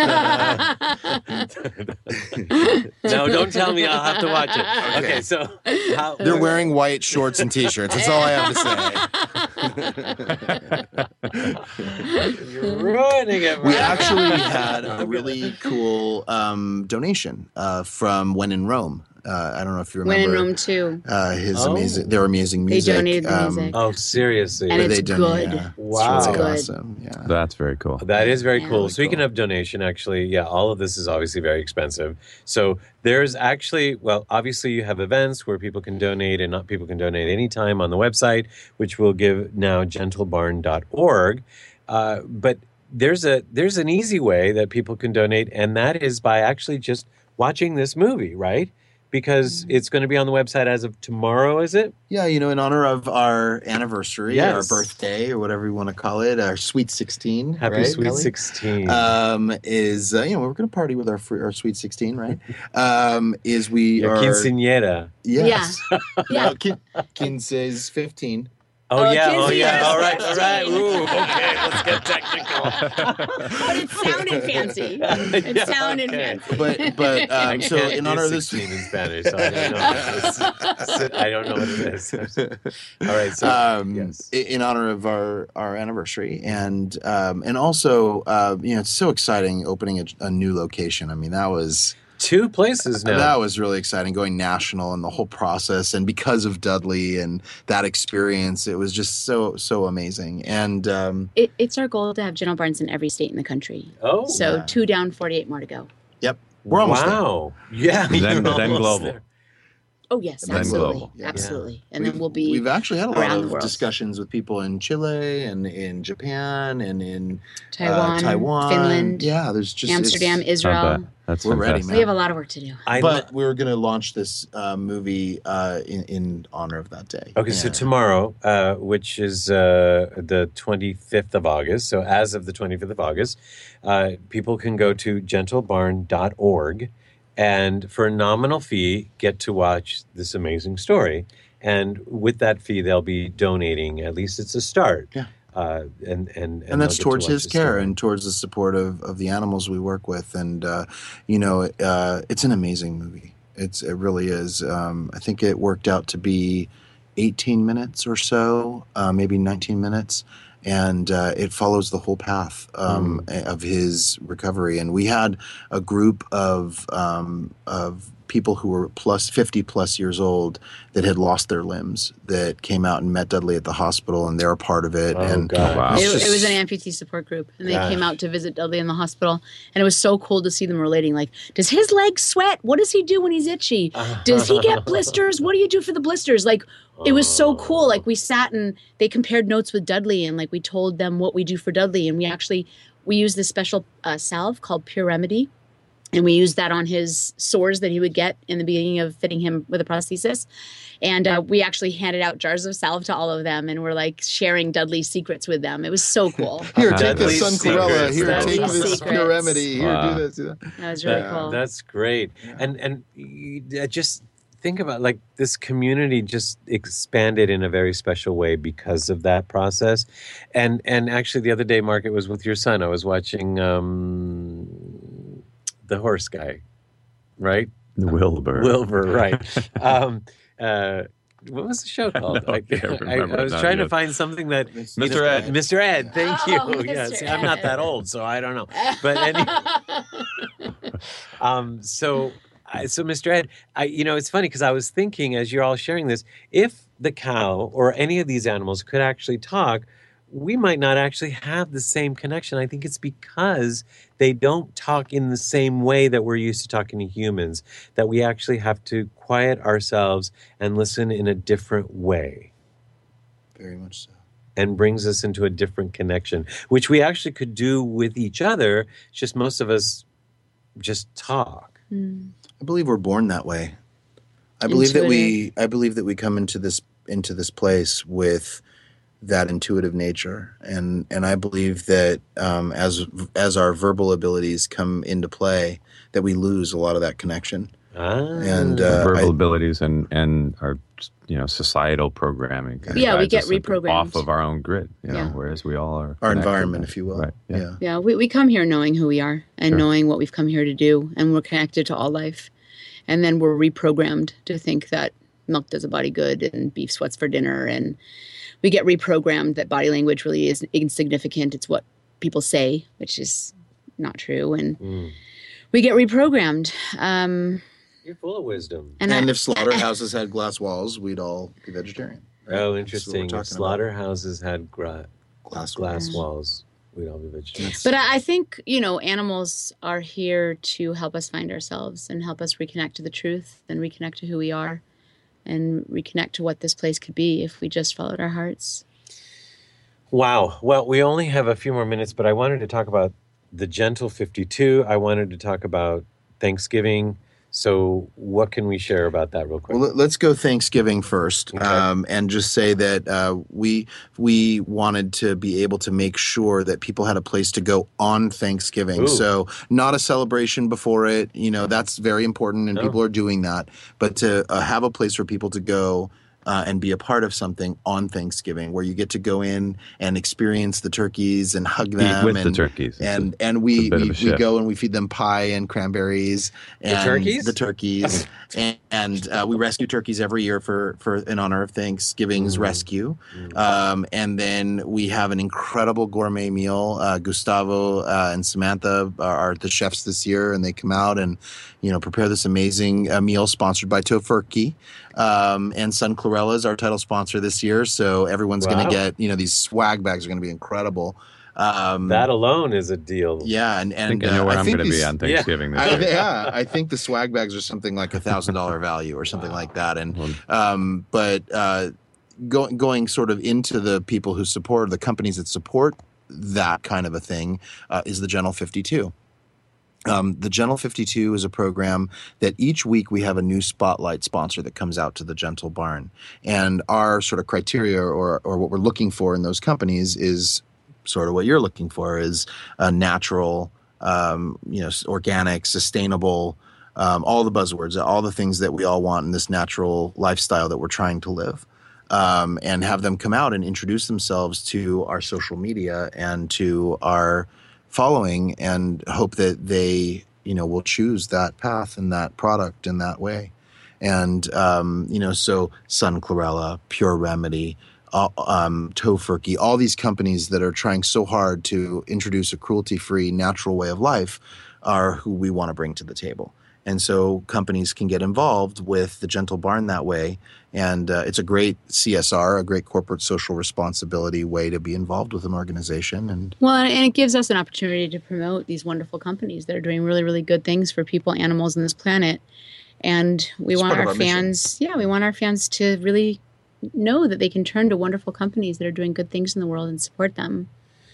Speaker 3: No, don't tell me. I'll have to watch it. Okay, so
Speaker 4: they're wearing white shorts and T-shirts. That's all I have to say.
Speaker 3: You're ruining it.
Speaker 4: We actually had a really cool donation from When in Rome. I don't know if you remember.
Speaker 6: When in Rome too.
Speaker 4: Their amazing music.
Speaker 6: They donated the music.
Speaker 3: Oh, seriously?
Speaker 6: And it's good.
Speaker 4: Yeah.
Speaker 3: Wow.
Speaker 4: It's really
Speaker 6: good.
Speaker 4: awesome. Yeah.
Speaker 1: That's very cool.
Speaker 3: That is very
Speaker 6: Yeah.
Speaker 3: cool.
Speaker 6: Really
Speaker 3: Speaking of donation, actually, all of this is obviously very expensive. So there's actually, obviously you have events where people can donate and not people can donate anytime on the website, which we'll give now, gentlebarn.org. But there's an easy way that people can donate, and that is by actually just watching this movie, right? Because it's going to be on the website as of tomorrow, is it?
Speaker 4: Yeah, in honor of our anniversary,
Speaker 3: Yes.
Speaker 4: our birthday, or whatever you want to call it, our Sweet 16.
Speaker 3: Happy
Speaker 4: right,
Speaker 3: Sweet
Speaker 4: Kelly?
Speaker 3: 16.
Speaker 4: We're going to party with our Sweet 16, right? Is we
Speaker 3: Your
Speaker 4: are...
Speaker 3: quinceañera.
Speaker 4: Yes.
Speaker 6: Yeah.
Speaker 4: No, Quince is 15.
Speaker 3: Oh, yeah.
Speaker 6: quinceañera.
Speaker 3: All right. Ooh, okay, let's get technical.
Speaker 6: But it sounded fancy. It sounded fancy.
Speaker 4: But
Speaker 3: I
Speaker 4: so
Speaker 3: can't
Speaker 4: in
Speaker 3: do
Speaker 4: honor of this...
Speaker 3: 16 in Spanish, so I don't know what it is. All right, so yes.
Speaker 4: In honor of our anniversary, and also it's so exciting opening a new location. I mean, that was
Speaker 3: 2 places now.
Speaker 4: That was really exciting, going national and the whole process, and because of Dudley and that experience, it was just so amazing. And
Speaker 6: It's our goal to have gentle barns in every state in the country.
Speaker 3: Oh,
Speaker 6: So
Speaker 4: yeah.
Speaker 6: 2 down, 48 more to go.
Speaker 4: Yep, we're almost there.
Speaker 3: Wow. Yeah.
Speaker 1: Then
Speaker 3: you're almost
Speaker 1: global.
Speaker 3: there.
Speaker 6: Oh yes,
Speaker 7: And then
Speaker 6: absolutely,
Speaker 7: global.
Speaker 4: Yeah.
Speaker 6: absolutely. And then we'll be.
Speaker 4: We've actually had a lot
Speaker 6: around the
Speaker 4: of
Speaker 6: world.
Speaker 4: discussions with people in Chile and in Japan and in
Speaker 6: Taiwan, Finland,
Speaker 4: Yeah, there's just
Speaker 6: Amsterdam,
Speaker 4: it's-
Speaker 6: Israel.
Speaker 7: That's
Speaker 4: We're ready,
Speaker 7: fantastic.
Speaker 6: We have a lot of work to do.
Speaker 4: But we're going to launch this movie in honor of that day.
Speaker 3: Okay, so
Speaker 4: Yeah.
Speaker 3: tomorrow, which is the 25th of August, so as of the 25th of August, people can go to gentlebarn.org and for a nominal fee get to watch this amazing story. And with that fee, they'll be donating, at least it's a start.
Speaker 4: Yeah.
Speaker 3: And
Speaker 4: And that's
Speaker 3: they'll get to
Speaker 4: towards
Speaker 3: watch
Speaker 4: his
Speaker 3: the
Speaker 4: care
Speaker 3: story.
Speaker 4: and towards the support of the animals we work with. And, it's an amazing movie. It really is. I think it worked out to be 18 minutes or so, maybe 19 minutes. And it follows the whole path of his recovery. And we had a group of people who were 50 plus years old that had lost their limbs that came out and met Dudley at the hospital, and they were part of it.
Speaker 3: Oh,
Speaker 4: and
Speaker 3: God.
Speaker 7: Wow.
Speaker 6: It was an amputee support group, and they came out to visit Dudley in the hospital, and it was so cool to see them relating. Like, does his leg sweat? What does he do when he's itchy? Does he get blisters? What do you do for the blisters? Like, it was so cool. Like, we sat and they compared notes with Dudley, and like we told them what we do for Dudley, and we used this special salve called Pure Remedy. And we used that on his sores that he would get in the beginning of fitting him with a prosthesis. And we actually handed out jars of salve to all of them, and we're like sharing Dudley's secrets with them. It was so cool.
Speaker 4: Here, take
Speaker 3: Dudley's
Speaker 4: this Sun Chlorella.
Speaker 3: secrets.
Speaker 4: Here,
Speaker 6: Dudley's
Speaker 4: take this
Speaker 6: secrets.
Speaker 4: Pure Remedy. Here,
Speaker 7: Wow.
Speaker 4: do this. Do that.
Speaker 6: That was really cool.
Speaker 3: That's great. And just think about, like, this community just expanded in a very special way because of that process. And actually the other day, Mark, it was with your son. I was watching the horse guy, right? Wilbur, right. What was the show called?
Speaker 7: I can't remember.
Speaker 3: I was
Speaker 7: Not
Speaker 3: trying to
Speaker 7: yet.
Speaker 3: find something that
Speaker 1: Mr. Ed.
Speaker 3: Mr. Ed, thank you.
Speaker 6: Oh,
Speaker 3: Yeah,
Speaker 6: Mr.
Speaker 3: see, I'm not that
Speaker 6: Ed.
Speaker 3: old, so I don't know. But so Mr. Ed, it's funny because I was thinking as you're all sharing this, if the cow or any of these animals could actually talk, we might not actually have the same connection. I think it's because they don't talk in the same way that we're used to talking to humans, that we actually have to quiet ourselves and listen in a different way.
Speaker 4: Very much so.
Speaker 3: And brings us into a different connection, which we actually could do with each other. It's just most of us just talk.
Speaker 4: I believe we're born that way. I believe that we come into this place with that intuitive nature, and I believe that as our verbal abilities come into play, that we lose a lot of that connection. And
Speaker 7: verbal abilities and our societal programming. Kind
Speaker 6: Yeah,
Speaker 7: of
Speaker 6: we
Speaker 7: guides
Speaker 6: get
Speaker 7: us
Speaker 6: reprogrammed.
Speaker 7: off of our own grid.
Speaker 6: Yeah.
Speaker 7: Whereas we all are
Speaker 4: our
Speaker 7: connected.
Speaker 4: environment, if you will.
Speaker 7: Right. Yeah.
Speaker 6: Yeah, we come here knowing who we are and
Speaker 7: Sure.
Speaker 6: knowing what we've come here to do, and we're connected to all life. And then we're reprogrammed to think that milk does a body good and beef's what's for dinner. And we get reprogrammed that body language really is insignificant. It's what people say, which is not true. And we get reprogrammed.
Speaker 3: You're full of wisdom.
Speaker 4: And
Speaker 6: I-
Speaker 4: if slaughterhouses had glass walls, we'd all be vegetarian.
Speaker 3: Oh,
Speaker 4: That's
Speaker 3: interesting.
Speaker 4: what we're
Speaker 3: If
Speaker 4: talking
Speaker 3: slaughterhouses had
Speaker 4: Glass
Speaker 3: glass walls, we'd all be vegetarians.
Speaker 6: But I think, animals are here to help us find ourselves and help us reconnect to the truth and reconnect to who we are and reconnect to what this place could be if we just followed our hearts.
Speaker 3: Wow. Well, we only have a few more minutes, but I wanted to talk about the Gentle 52. I wanted to talk about Thanksgiving. So what can we share about that real quick?
Speaker 4: Well, let's go Thanksgiving first,
Speaker 3: Okay.
Speaker 4: and just say that we wanted to be able to make sure that people had a place to go on Thanksgiving.
Speaker 3: Ooh.
Speaker 4: So not a celebration before it. That's very important, and
Speaker 3: Oh.
Speaker 4: people are doing that. But to have a place for people to go and be a part of something on Thanksgiving, where you get to go in and experience the turkeys and hug them
Speaker 7: Eat with the
Speaker 4: and
Speaker 7: turkeys.
Speaker 4: and we
Speaker 7: it's a bit of a
Speaker 4: we
Speaker 7: shift.
Speaker 4: go and we feed them pie and cranberries and
Speaker 3: turkeys?
Speaker 4: the turkeys and we rescue turkeys every year for in honor of Thanksgiving's rescue, and then we have an incredible gourmet meal. Gustavo and Samantha are the chefs this year, and they come out and prepare this amazing meal sponsored by Tofurky. And Sun Chlorella is our title sponsor this year, so everyone's going
Speaker 3: Wow.
Speaker 4: to get these swag bags are going to be incredible.
Speaker 3: That alone is a deal.
Speaker 4: Yeah, and
Speaker 7: I think I know where I'm going to be on Thanksgiving this year.
Speaker 4: Yeah, I think the swag bags are something like $1,000 value or something like that. And going sort of into the people who support, the companies that support that kind of a thing, is the Gentle 52. The Gentle 52 is a program that each week we have a new spotlight sponsor that comes out to the Gentle Barn. And our sort of criteria or what we're looking for in those companies is sort of what you're looking for, is natural, organic, sustainable, all the buzzwords, all the things that we all want in this natural lifestyle that we're trying to live. And have them come out and introduce themselves to our social media and to our following, and hope that they, will choose that path and that product in that way. And, so Sun Chlorella, Pure Remedy, Tofurky, all these companies that are trying so hard to introduce a cruelty-free, natural way of life are who we want to bring to the table. And so companies can get involved with the Gentle Barn that way. And it's a great CSR, a great corporate social responsibility way to be involved with an organization. And
Speaker 6: it gives us an opportunity to promote these wonderful companies that are doing really, really good things for people, animals, and this planet. And we want our fans, we want our fans to really know that they can turn to wonderful companies that are doing good things in the world and support them.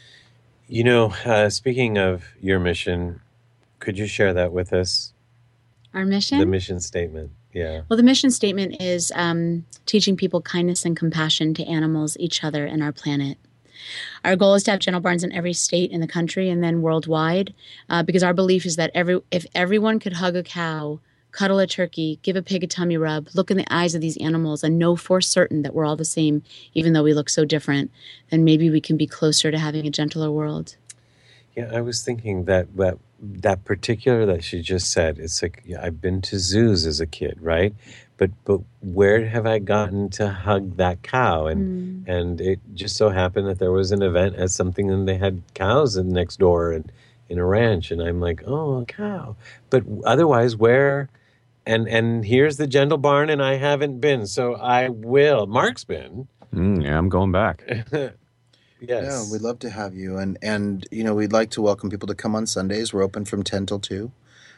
Speaker 3: Speaking of your mission, could you share that with us?
Speaker 6: Our mission?
Speaker 3: The mission statement, yeah.
Speaker 6: Well, the mission statement is teaching people kindness and compassion to animals, each other, and our planet. Our goal is to have Gentle Barns in every state in the country and then worldwide, because our belief is that if everyone could hug a cow, cuddle a turkey, give a pig a tummy rub, look in the eyes of these animals and know for certain that we're all the same, even though we look so different, then maybe we can be closer to having a gentler world.
Speaker 3: Yeah, I was thinking that particular that she just said, it's like, I've been to zoos as a kid, right? But where have I gotten to hug that cow? And it just so happened that there was an event at something and they had cows next door and in a ranch. And I'm like, oh, a cow. But otherwise, where? And here's the Gentle Barn and I haven't been, so I will. Mark's been.
Speaker 7: Yeah, I'm going back.
Speaker 3: Yes.
Speaker 4: Yeah, we'd love to have you. And we'd like to welcome people to come on Sundays. We're open from 10 till 2.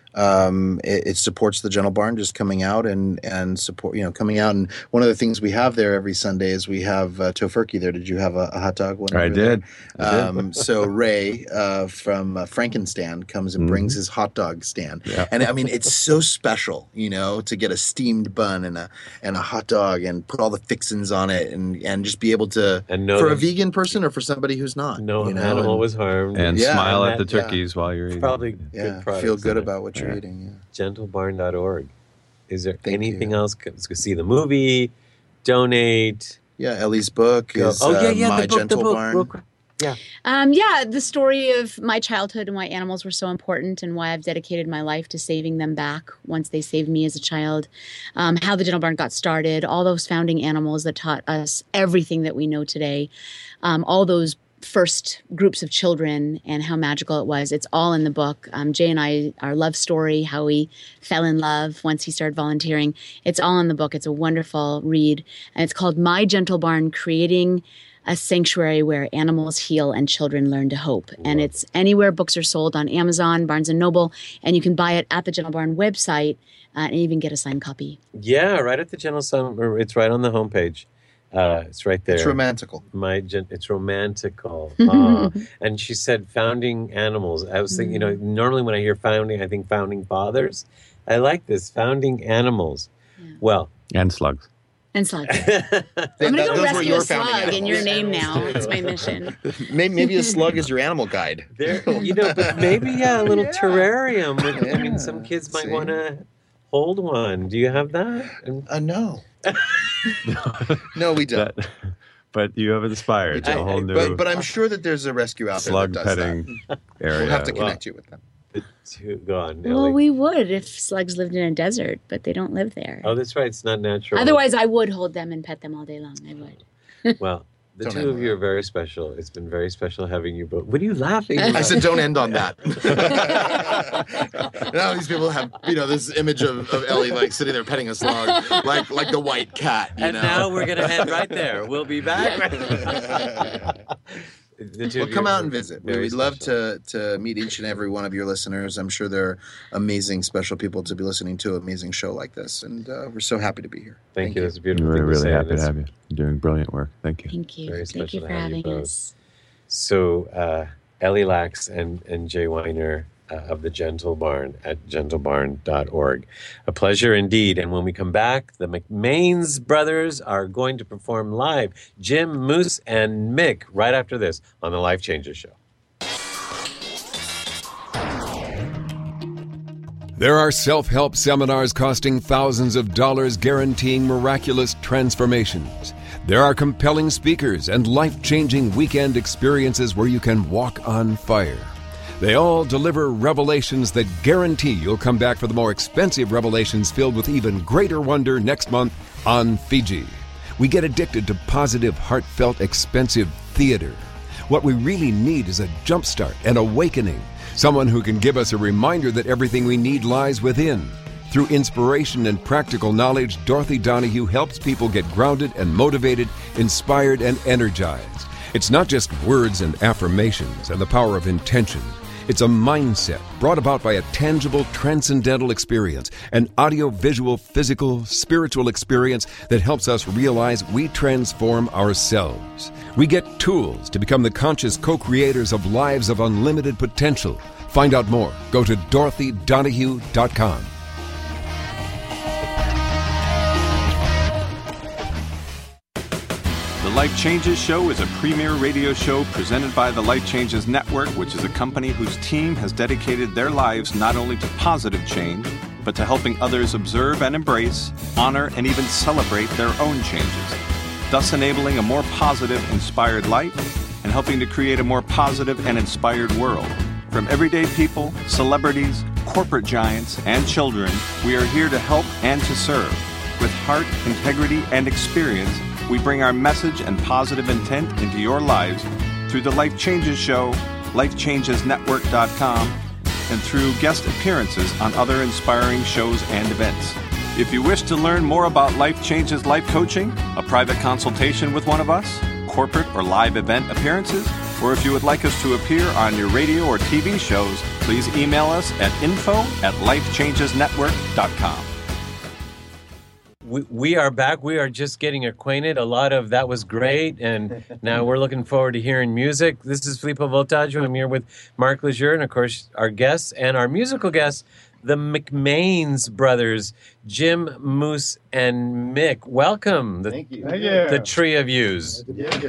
Speaker 4: It supports the Gentle Barn, just coming out and support, coming out. And one of the things we have there every Sunday is we have Tofurky there. Did you have a hot dog one?
Speaker 7: I did.
Speaker 4: So Ray from Frankenstand comes and brings his hot dog stand. Yeah. And I mean, it's so special, to get a steamed bun and a hot dog and put all the fixins on it and just be able to, for a vegan person or for somebody who's not.
Speaker 3: No animal was harmed.
Speaker 7: And smile at the turkeys while you're eating.
Speaker 3: Probably good products.
Speaker 4: Feel good about what you're eating.
Speaker 3: Gentlebarn.org. Is there anything else? Go see the movie, donate.
Speaker 4: Yeah, Ellie's book is My Gentle Barn.
Speaker 6: The story of my childhood and why animals were so important and why I've dedicated my life to saving them back once they saved me as a child. How the Gentle Barn got started, all those founding animals that taught us everything that we know today, all those first groups of children and how magical it was. It's all in the book. Jay and I, our love story, how we fell in love once he started volunteering. It's all in the book. It's a wonderful read. And it's called My Gentle Barn, Creating a Sanctuary Where Animals Heal and Children Learn to Hope. And it's anywhere books are sold, on Amazon, Barnes & Noble, and you can buy it at the Gentle Barn website and even get a signed copy.
Speaker 3: Yeah, right at the Gentle Barn. It's right on the homepage. It's right there.
Speaker 4: It's romantical.
Speaker 3: It's romantical. And she said founding animals. I was thinking, normally when I hear founding, I think founding fathers. I like this, founding animals. Yeah. Well.
Speaker 7: And slugs.
Speaker 6: And slugs. I'm going to go rescue a slug in your name now. It's my mission.
Speaker 4: Maybe a slug is your animal guide.
Speaker 3: But maybe a little terrarium. Some kids might want to hold one. Do you have that?
Speaker 4: No. No, we don't.
Speaker 7: But you have inspired a whole new.
Speaker 4: But I'm sure that there's a rescue out there
Speaker 7: slug
Speaker 4: that does
Speaker 7: petting
Speaker 4: that.
Speaker 7: area.
Speaker 4: We'll have to connect you with them.
Speaker 3: Go on,
Speaker 6: Ellie. Well, we would if slugs lived in a desert, but they don't live there.
Speaker 3: Oh, that's right. It's not natural.
Speaker 6: Otherwise, I would hold them and pet them all day long. I would.
Speaker 3: Well, the two of you are very special. It's been very special having you both. What are you laughing at?
Speaker 4: I said, don't end on that. Now these people have, this image of Ellie sitting there petting a slug, like the white cat.
Speaker 3: Now we're gonna head right there. We'll be back. The two
Speaker 4: Well,
Speaker 3: of
Speaker 4: come
Speaker 3: you
Speaker 4: out
Speaker 3: are
Speaker 4: and visit.
Speaker 3: very
Speaker 4: We'd love
Speaker 3: special.
Speaker 4: to meet each and every one of your listeners. I'm sure they're amazing, special people to be listening to an amazing show like this, and we're so happy to be here.
Speaker 3: Thank you. That's a beautiful
Speaker 7: We're
Speaker 3: thing
Speaker 7: really
Speaker 3: to say.
Speaker 7: happy to
Speaker 3: It's
Speaker 7: have you. You're doing brilliant work. Thank you.
Speaker 6: Thank you.
Speaker 3: very
Speaker 6: Thank you
Speaker 3: special
Speaker 6: for
Speaker 3: to have you
Speaker 6: having
Speaker 3: both.
Speaker 6: us.
Speaker 3: So, Ellie Lax and Jay Weiner of the Gentle Barn at gentlebarn.org. A pleasure indeed. And when we come back, the McMains brothers are going to perform live. Jim, Moose, and Mick right after this on the Life Changes Show.
Speaker 8: There are self-help seminars costing thousands of dollars guaranteeing miraculous transformations. There are compelling speakers and life-changing weekend experiences where you can walk on fire. They all deliver revelations that guarantee you'll come back for the more expensive revelations filled with even greater wonder next month on Fiji. We get addicted to positive, heartfelt, expensive theater. What we really need is a jumpstart, an awakening, someone who can give us a reminder that everything we need lies within. Through inspiration and practical knowledge, Dorothy Donahue helps people get grounded and motivated, inspired and energized. It's not just words and affirmations and the power of intention. It's a mindset brought about by a tangible, transcendental experience, an audio-visual, physical, spiritual experience that helps us realize we transform ourselves. We get tools to become the conscious co-creators of lives of unlimited potential. Find out more. Go to DorothyDonahue.com.
Speaker 1: The Life Changes Show is a premier radio show presented by the Life Changes Network, which is a company whose team has dedicated their lives not only to positive change, but to helping others observe and embrace, honor, and even celebrate their own changes, thus enabling a more positive, inspired life and helping to create a more positive and inspired world. From everyday people, celebrities, corporate giants, and children, we are here to help and to serve. With heart, integrity, and experience, we bring our message and positive intent into your lives through the Life Changes Show, lifechangesnetwork.com, and through guest appearances on other inspiring shows and events. If you wish to learn more about Life Changes Life Coaching, a private consultation with one of us, corporate or live event appearances, or if you would like us to appear on your radio or TV shows, please email us at info@lifechangesnetwork.com.
Speaker 3: We are back. We are just getting acquainted. A lot of that was great, and now we're looking forward to hearing music. This is Filippo Voltaggio. I'm here with Mark Lejeune, and of course our guests and our musical guests, the McMains brothers, Jim, Moose, and Mick. Welcome.
Speaker 9: Thank you.
Speaker 3: The three of yous.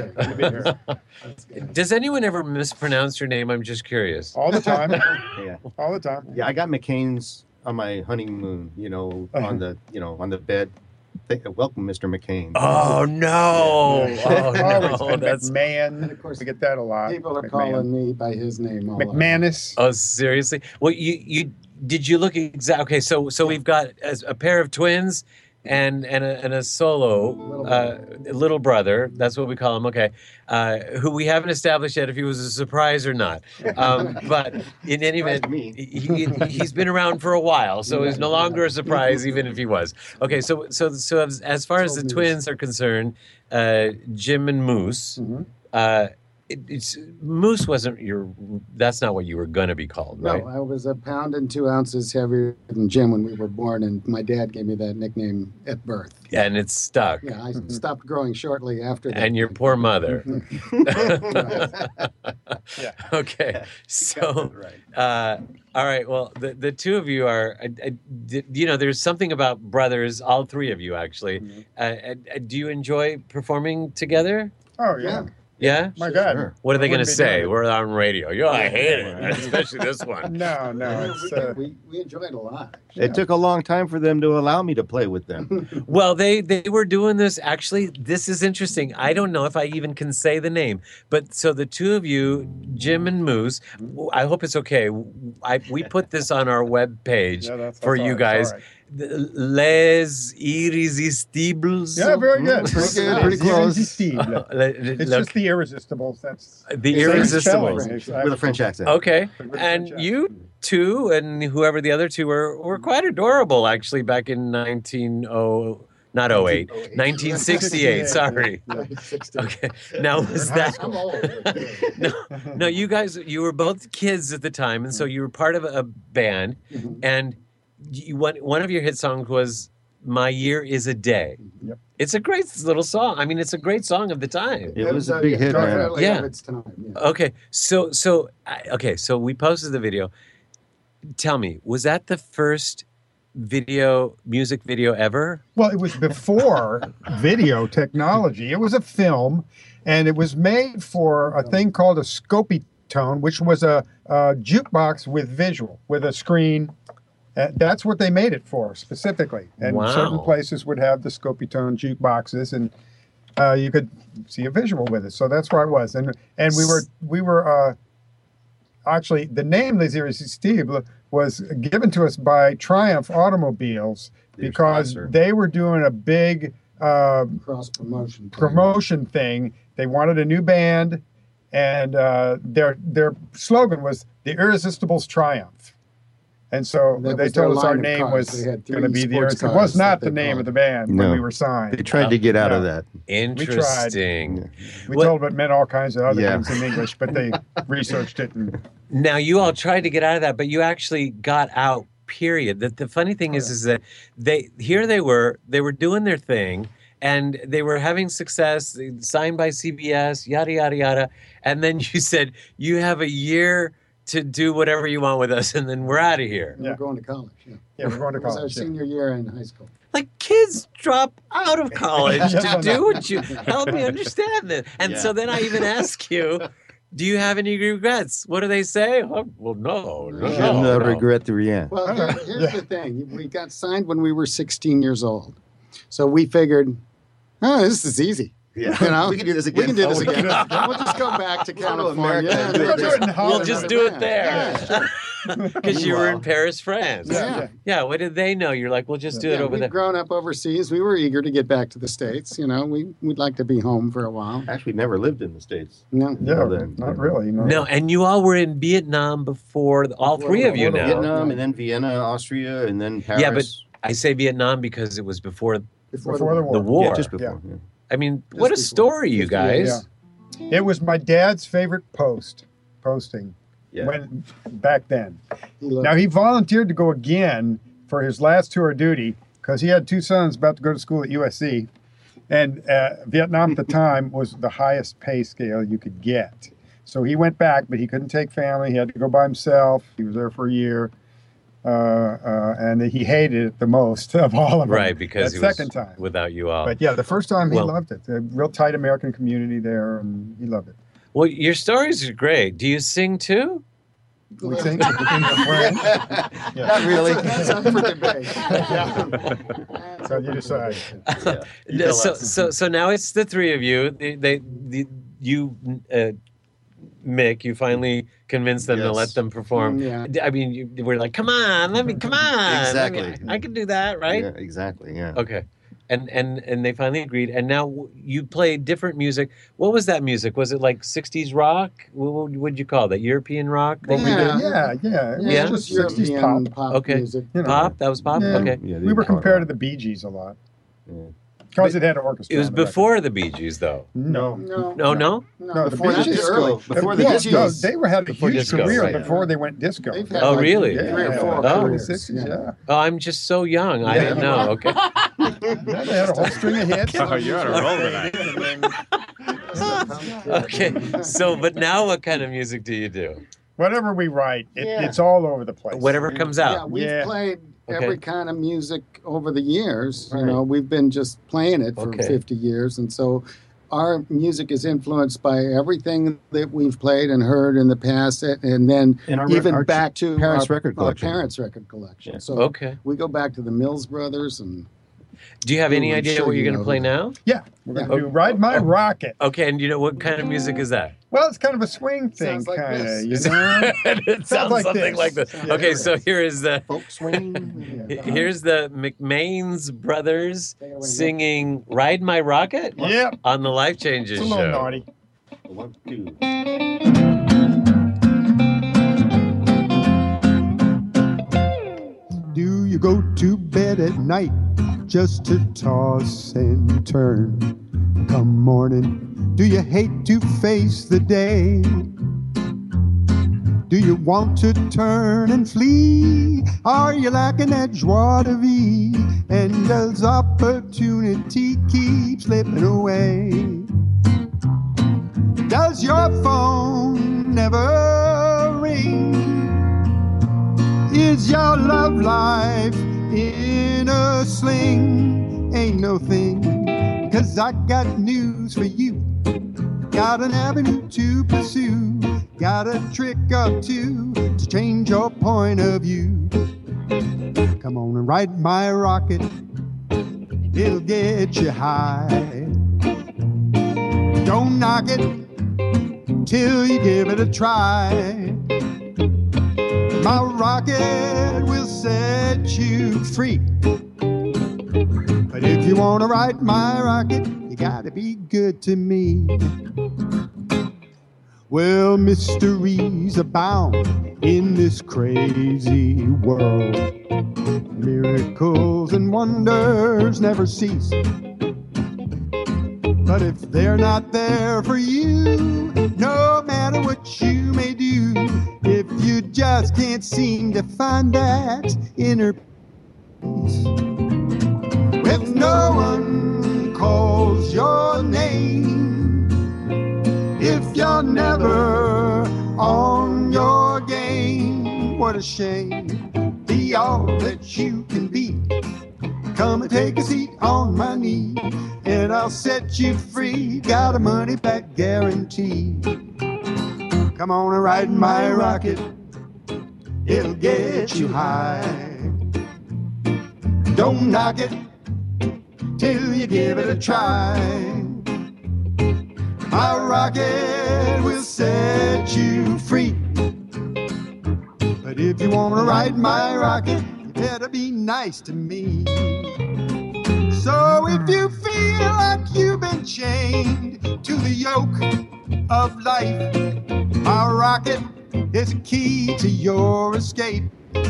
Speaker 3: Does anyone ever mispronounce your name? I'm just curious.
Speaker 9: All the time.
Speaker 10: Yeah.
Speaker 9: All the time.
Speaker 10: Yeah, I got McCain's on my honeymoon, on the bed. Welcome, Mr. McCain.
Speaker 3: Oh, no. Oh,
Speaker 9: Always
Speaker 3: no.
Speaker 9: been
Speaker 3: That's...
Speaker 9: McMahon.
Speaker 11: And of course,
Speaker 9: We get that a lot.
Speaker 11: people are
Speaker 9: McMahon.
Speaker 11: calling me by his name. all over.
Speaker 9: McManus.
Speaker 3: Oh, seriously? Well, you did you look exact? Okay, so we've got a pair of twins and a solo little brother. That's what we call him. Okay, who we haven't established yet if he was a surprise or not. But in any event, he's been around for a while, so he's no longer a surprise, even if he was. Okay, so as far as the twins are concerned, Jim and Moose. It's Moose wasn't that's not what you were going to be called, right?
Speaker 11: No, I was a pound and 2 ounces heavier than Jim when we were born, and my dad gave me that nickname at birth.
Speaker 3: And it's stuck.
Speaker 11: Yeah, I stopped growing shortly after that.
Speaker 3: And your poor mother.
Speaker 9: Yeah.
Speaker 3: Okay, so all right. Well, the two of you are, there's something about brothers. All three of you, actually. Do you enjoy performing together?
Speaker 9: Oh, yeah.
Speaker 3: Yeah?
Speaker 9: My God.
Speaker 3: What are they
Speaker 9: I
Speaker 3: going to
Speaker 9: wouldn't be
Speaker 3: say?
Speaker 9: doing it.
Speaker 3: We're on radio. I hate it, especially this one.
Speaker 9: No, it's...
Speaker 11: we enjoyed it a lot.
Speaker 10: It took a long time for them to allow me to play with them.
Speaker 3: Well, they were doing this. Actually, this is interesting. I don't know if I even can say the name. But so the two of you, Jim and Moose, I hope it's okay. We put this on our webpage for you guys.
Speaker 9: all right.
Speaker 3: Les Irresistibles.
Speaker 9: Yeah, very good.
Speaker 10: Pretty close.
Speaker 9: Irresistible. It's just the Irresistibles. That's
Speaker 3: The Irresistibles.
Speaker 10: With a French accent.
Speaker 3: Okay.
Speaker 9: With a
Speaker 3: And
Speaker 9: French
Speaker 3: you two and whoever the other two were quite adorable, actually, back in 1900. Not 08. 1968. Sorry. Okay. Now was that? No, you guys, you were both kids at the time, and so you were part of a band, and one of your hit songs was "My Year Is a Day."
Speaker 11: Yep.
Speaker 3: It's a great little song. I mean, it's a great song of the time.
Speaker 10: It was a big hit, man.
Speaker 11: Definitely
Speaker 3: Yeah.
Speaker 11: of its time. Yeah.
Speaker 3: Okay, so we posted the video. Tell me, was that the first music video ever?
Speaker 9: Well, it was before video technology. It was a film, and it was made for a thing called a Scopitone, which was a jukebox with visual, with a screen. That's what they made it for specifically. And certain places would have the Scopitone jukeboxes, and you could see a visual with it. So that's where I was, and we were actually, the name Les Irrésistibles was given to us by Triumph Automobiles because they were doing a big
Speaker 11: Cross
Speaker 9: promotion thing. They wanted a new band, and their slogan was "The Irresistibles Triumph." And so they told us our name was going to be the Irresistibles. It was not the name of the band when we were signed.
Speaker 10: They tried to get out of that.
Speaker 3: Interesting.
Speaker 9: We told them it meant all kinds of other things in English, but they researched it.
Speaker 3: Now, you all tried to get out of that, but you actually got out, period. The funny thing is that they were doing their thing, and they were having success, signed by CBS, yada, yada, yada. And then you said, you have a year to do whatever you want with us, and then we're out of here.
Speaker 11: We're going to college.
Speaker 9: Yeah, we're going to
Speaker 11: It was
Speaker 9: college.
Speaker 11: our senior year in high school.
Speaker 3: Like, kids drop out of college to do what you... Help me understand this. And so then I even ask you, do you have any regrets? What do they say? Oh, well, no.
Speaker 10: Regret rien.
Speaker 11: Well, here's the thing. We got signed when we were 16 years old. So we figured, this is easy.
Speaker 10: Yeah.
Speaker 11: You know?
Speaker 10: We can do this again.
Speaker 11: We can do this again. We'll just go back to California.
Speaker 3: We'll just do it there. Because you were in Paris, France. Yeah. What did they know? You're like, we'll just do it over there.
Speaker 11: We've grown up overseas. We were eager to get back to the States. You know, we'd like to be home for a while.
Speaker 10: Actually, never lived in the States.
Speaker 11: No.
Speaker 9: Not really.
Speaker 3: No, and you all were in Vietnam before, all three of you now.
Speaker 10: Vietnam, and then Vienna, Austria, and then Paris.
Speaker 3: Yeah, but I say Vietnam because it was before the war.
Speaker 10: Yeah, just before. Yeah.
Speaker 3: I mean, what a story, you guys.
Speaker 9: Yeah. It was my dad's favorite posting when back then. Now, he volunteered to go again for his last tour of duty because he had two sons about to go to school at USC. And Vietnam at the time was the highest pay scale you could get. So he went back, but he couldn't take family. He had to go by himself. He was there for a year. And he hated it the most of all of them.
Speaker 3: Right, because he
Speaker 9: second
Speaker 3: was
Speaker 9: time
Speaker 3: without you all.
Speaker 9: But yeah, the first time he loved it. A real tight American community there, and he loved it.
Speaker 3: Well, your stories are great. Do you sing too?
Speaker 9: We sing in French.
Speaker 10: Not really.
Speaker 11: That's up for debate.
Speaker 9: So you decide.
Speaker 3: So now it's the three of you. Mick, you finally convinced them to let them perform.
Speaker 11: Yeah.
Speaker 3: I mean, we're like, come on.
Speaker 10: Exactly.
Speaker 3: I can do that, right?
Speaker 10: Yeah, exactly. Yeah.
Speaker 3: Okay. And they finally agreed. And now you play different music. What was that music? Was it like 60s rock? What would you call that? European rock?
Speaker 9: Yeah.
Speaker 11: It was
Speaker 9: just 60s
Speaker 11: European
Speaker 9: pop.
Speaker 3: Okay.
Speaker 11: music.
Speaker 3: Pop? That was pop?
Speaker 9: Yeah.
Speaker 3: Okay.
Speaker 10: Yeah,
Speaker 9: We were compared to the Bee Gees a lot. Because it had an orchestra.
Speaker 3: It was
Speaker 9: on the record.
Speaker 3: before the Bee Gees, though.
Speaker 9: No.
Speaker 3: No?
Speaker 11: Before
Speaker 9: the Bee Gees.
Speaker 11: early.
Speaker 10: Before the
Speaker 9: No,
Speaker 10: disco.
Speaker 9: they had a
Speaker 3: Before
Speaker 9: huge
Speaker 3: disco,
Speaker 9: career
Speaker 3: right.
Speaker 9: before they went disco.
Speaker 11: They've had
Speaker 3: Oh, really?
Speaker 11: 3 or 4
Speaker 3: Oh.
Speaker 11: careers.
Speaker 9: 60s, yeah.
Speaker 3: Oh, I'm just so young. I didn't know. Okay.
Speaker 9: Yeah, they had a whole string of hits.
Speaker 7: Oh, you're on a roll tonight.
Speaker 3: Okay. But now what kind of music do you do?
Speaker 9: Whatever we write, it's all over the place.
Speaker 3: Whatever comes out.
Speaker 11: Yeah, we've played
Speaker 3: Okay.
Speaker 11: every kind of music over the years. You know, we've been just playing it for 50 years. And so our music is influenced by everything that we've played and heard in the past. And then even back to
Speaker 10: parents'
Speaker 11: our
Speaker 10: record collection.
Speaker 11: parents' record collection.
Speaker 10: Yeah.
Speaker 11: So we go back to the Mills Brothers. And
Speaker 3: Do you have any
Speaker 11: I'm
Speaker 3: idea
Speaker 11: sure
Speaker 3: what you're
Speaker 11: you
Speaker 3: going to
Speaker 11: know
Speaker 3: play
Speaker 11: that.
Speaker 3: now?
Speaker 9: Yeah, we're going to do Ride My Rocket.
Speaker 3: Okay, and you know what kind of music is that?
Speaker 9: Well, it's kind of a swing thing,
Speaker 11: Sounds like
Speaker 9: kind
Speaker 11: this.
Speaker 9: of, you know?
Speaker 3: It sounds
Speaker 9: like
Speaker 3: something
Speaker 9: this.
Speaker 3: like this.
Speaker 9: Yeah,
Speaker 3: Okay, so here is the
Speaker 10: Folk swing.
Speaker 3: here's the McMains brothers singing "Ride My Rocket"
Speaker 9: Yep.
Speaker 3: on the Life Changes
Speaker 9: It's a little
Speaker 3: show.
Speaker 9: naughty.
Speaker 10: 1, 2.
Speaker 12: Do you go to bed at night
Speaker 9: just to toss and turn. Come morning, do you hate to face the day? Do you want to turn and flee? Are you lacking that joie de vivre? And does opportunity keep slipping away? Does your phone never ring? Is your love life in a sling? Ain't no thing, 'cause I got news for you. Got an avenue to pursue. Got a trick or two to change your point of view. Come on and ride my rocket. It'll get you high. Don't knock it till you give it a try. My rocket will set you free. But if you want to ride my rocket, you gotta be good to me. Well, mysteries abound in this crazy world. Miracles and wonders never cease. But if they're not there for you, no matter what you may do, if you just can't seem to find that inner peace, if no one calls your name, if you're never on your game, what a shame. Be all that you can be. Come and take a seat on my knee, and I'll set you free. Got a money back guarantee. Come on and ride my rocket. It'll get you high. Don't knock it till you give it a try. My rocket will set you free. But if you want to ride my rocket, you better be nice to me. So if you feel like you've been chained to the yoke of life, my rocket is a key to your escape.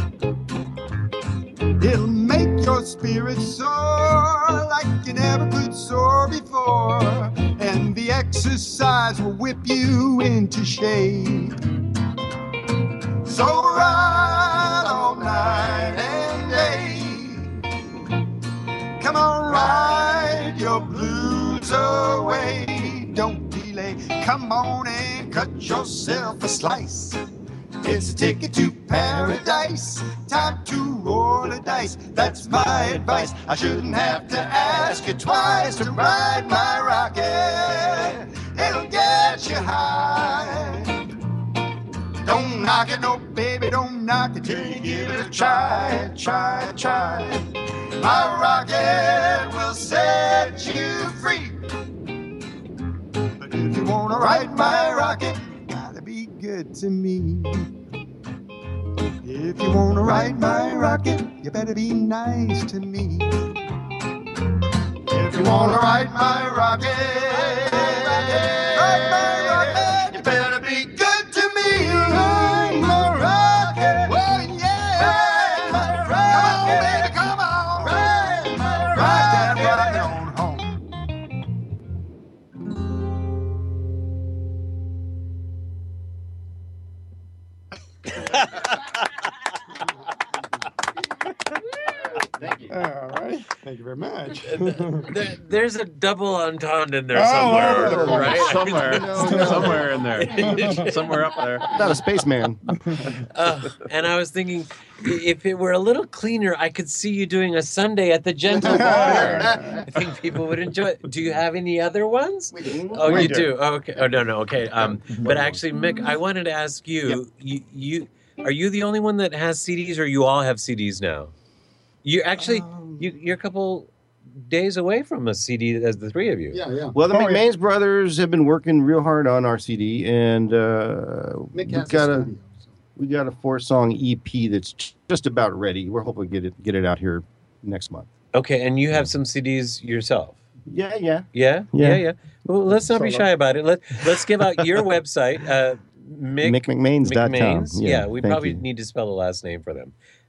Speaker 9: It'll make your spirit soar like you never could soar before, and the exercise will whip you into shape. So ride all night and day. Come on, ride your blues away. Don't delay. Come on and cut yourself a slice. It's a ticket to paradise. Time to roll the dice. That's my advice. I shouldn't have to ask you twice to ride my rocket. It'll get you high. Don't knock it, no baby, don't knock it till you give it a try. Try, try. My rocket will set you free. But if you wanna ride my rocket, gotta be good to me. If you wanna ride my rocket, you better be nice to me. If you wanna ride my rocket, you better be good to me. Ride my rocket, oh yeah. Ride my rocket, come on, baby, come on. Ride my rocket, ride that rocket on home.
Speaker 10: Thank you.
Speaker 9: All right. Thank you very much.
Speaker 3: There's a double entendre in there somewhere, right?
Speaker 7: Somewhere in there. Somewhere up there.
Speaker 10: Not a spaceman.
Speaker 3: And I was thinking, if it were a little cleaner, I could see you doing a Sunday at the Gentle Bar. I think people would enjoy it. Do you have any other ones?
Speaker 11: We do.
Speaker 3: Oh, you do? Oh, okay. Oh, no. Okay. But actually, Mick, I wanted to ask you, you are you the only one that has CDs, or you all have CDs now? You actually, you're a couple days away from a CD as the three of you.
Speaker 11: Yeah, yeah.
Speaker 10: Well, the McMains brothers have been working real hard on our CD, and
Speaker 11: Mick has a studio, so.
Speaker 10: we got a 4-song EP that's just about ready. We're hoping to get it out here next month.
Speaker 3: Okay, and you have some CDs yourself.
Speaker 10: Yeah.
Speaker 3: Yeah. Well, let's not be shy about it. Let's give out your website.
Speaker 10: McMains.com.
Speaker 3: McMains? Yeah, we
Speaker 10: thank
Speaker 3: probably
Speaker 10: you.
Speaker 3: need to spell the last name for them.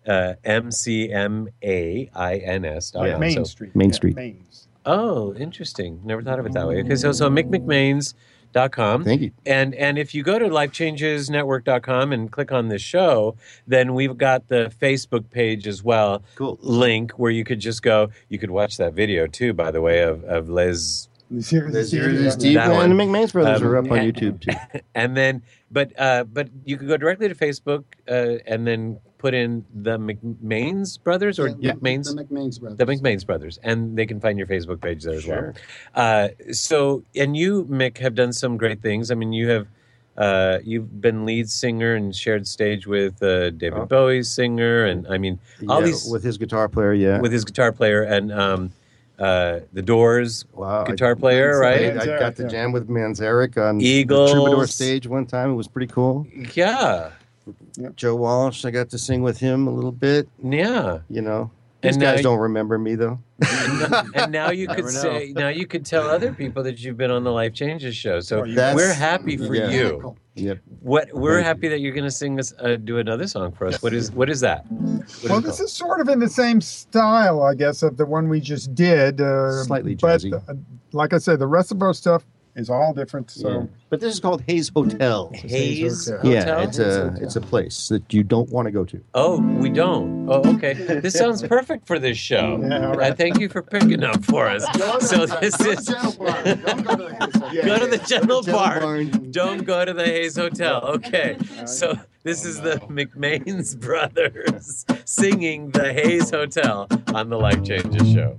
Speaker 3: McMains.com.
Speaker 9: Like Main
Speaker 3: So-
Speaker 9: Street.
Speaker 10: Main
Speaker 9: Yeah,
Speaker 10: Street.
Speaker 3: Oh, interesting. Never thought of it that way. Okay, so McMains.com.
Speaker 10: Thank you.
Speaker 3: And if you go to lifechangesnetwork.com and click on this show, then we've got the Facebook page as well.
Speaker 10: Cool.
Speaker 3: Link where you could just go. You could watch that video too, by the way, of Les.
Speaker 10: Steve
Speaker 3: That
Speaker 10: and
Speaker 3: one.
Speaker 10: the McMains brothers are up on
Speaker 3: and-
Speaker 10: YouTube too.
Speaker 3: And then, but you could go directly to Facebook and then put in the McMains brothers or McMains.
Speaker 11: The McMains brothers.
Speaker 3: The McMains brothers, and they can find your Facebook page there as well. So, and you, Mick, have done some great things. I mean, you have you've been lead singer and shared stage with David Bowie's singer, and I mean, all these
Speaker 10: with his guitar player. Yeah,
Speaker 3: with his guitar player and the Doors guitar player, right?
Speaker 10: I got to jam with Manzarek on
Speaker 3: Eagles.
Speaker 10: the Troubadour stage one time. It was pretty cool.
Speaker 3: Yeah.
Speaker 10: Joe Walsh, I got to sing with him a little bit.
Speaker 3: Yeah.
Speaker 10: You know, these
Speaker 3: And now
Speaker 10: guys
Speaker 3: you-
Speaker 10: don't remember me though.
Speaker 3: And now you could say, now you could tell other people that you've been on the Life Changes show. So
Speaker 10: That's-
Speaker 3: we're happy for
Speaker 10: yeah.
Speaker 3: you.
Speaker 10: Yep.
Speaker 3: We're happy that you're going to sing us, do another song for us. What is that?
Speaker 9: Well, this is sort of in the same style, I guess, of the one we just did.
Speaker 10: Slightly
Speaker 9: but,
Speaker 10: jazzy.
Speaker 9: Like I said, the rest of our stuff is all different. So.
Speaker 10: Yeah. But this is called Hayes Hotel.
Speaker 3: Hayes
Speaker 9: Hotel.
Speaker 10: Yeah,
Speaker 3: Hotel?
Speaker 10: it's a place that you don't want to go to.
Speaker 3: Oh, we don't. Oh, okay. This sounds perfect for this show.
Speaker 9: Yeah, all right.
Speaker 3: Thank you for picking up for us. So this is go to the Gentle Bar. Don't go to the Hayes Hotel. Okay. So this is the McMains brothers singing the Hayes Hotel on the Life Changes show.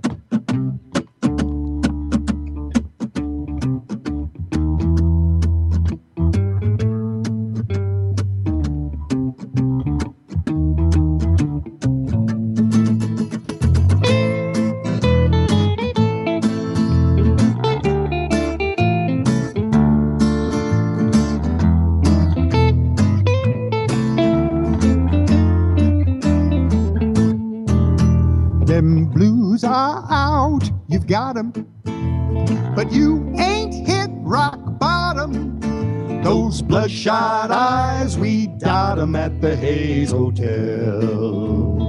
Speaker 9: Them blues are out, you've got 'em, but you ain't hit rock bottom. Those bloodshot eyes, we dot 'em at the Hayes Hotel.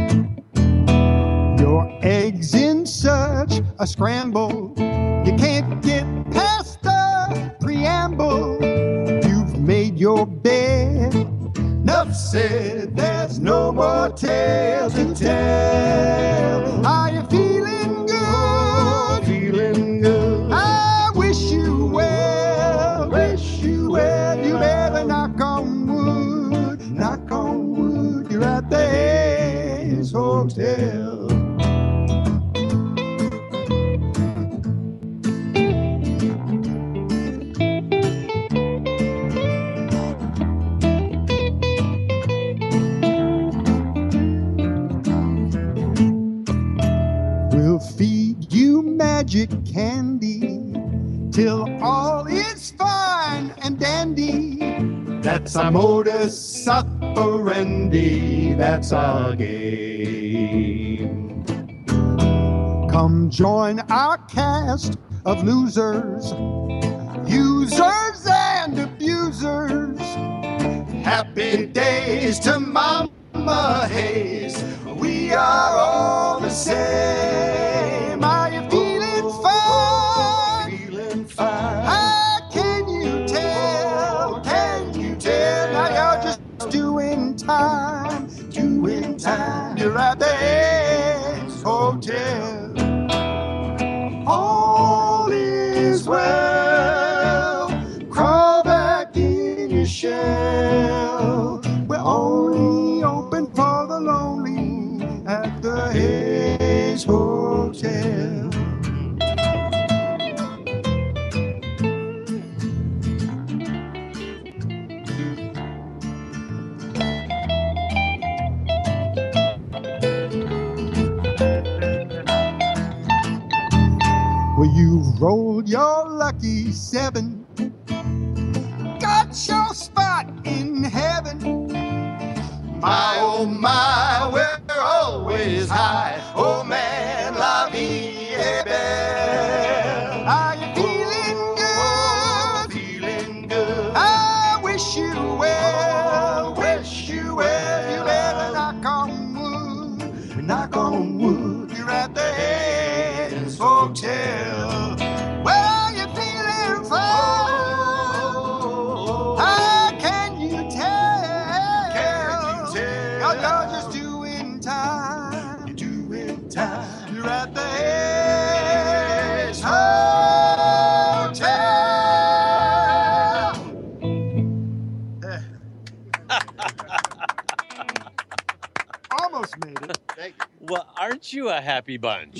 Speaker 9: Your eggs in such a scramble, you can't get past the preamble. You've made your bed, enough said, there's no more tale to tell. Are you feeling good? Feeling good. I wish you well, wish you well. You better knock on wood, knock on wood. You're at the Hayes Hotel. We'll feed you magic candy till all is fine and dandy. That's our modus operandi, that's our game. Come join our cast of losers, users and abusers. Happy days to Mama Hayes. We are all the same. Are you feeling fine? Feeling fine. Ah, can you tell? Can you tell? Now you're just doing time, doing time. You're at the Hayes Hotel. All is well. Crawl back in your shell. We're only open for the lonely at the Hayes Hotel. Well, you've rolled your lucky seven, got your spot in heaven. My, oh my, we're always high. Oh man, la vie est belle. Are you feeling good? Feeling good. I wish you
Speaker 2: knock on wood, you're at the Hayes Hotel. Well, you're feeling fine. How can you tell? You're just doing time. You're doing time. You're at the Hayes Hotel.
Speaker 9: Almost made it.
Speaker 10: Thank you.
Speaker 3: Well, aren't you a happy bunch?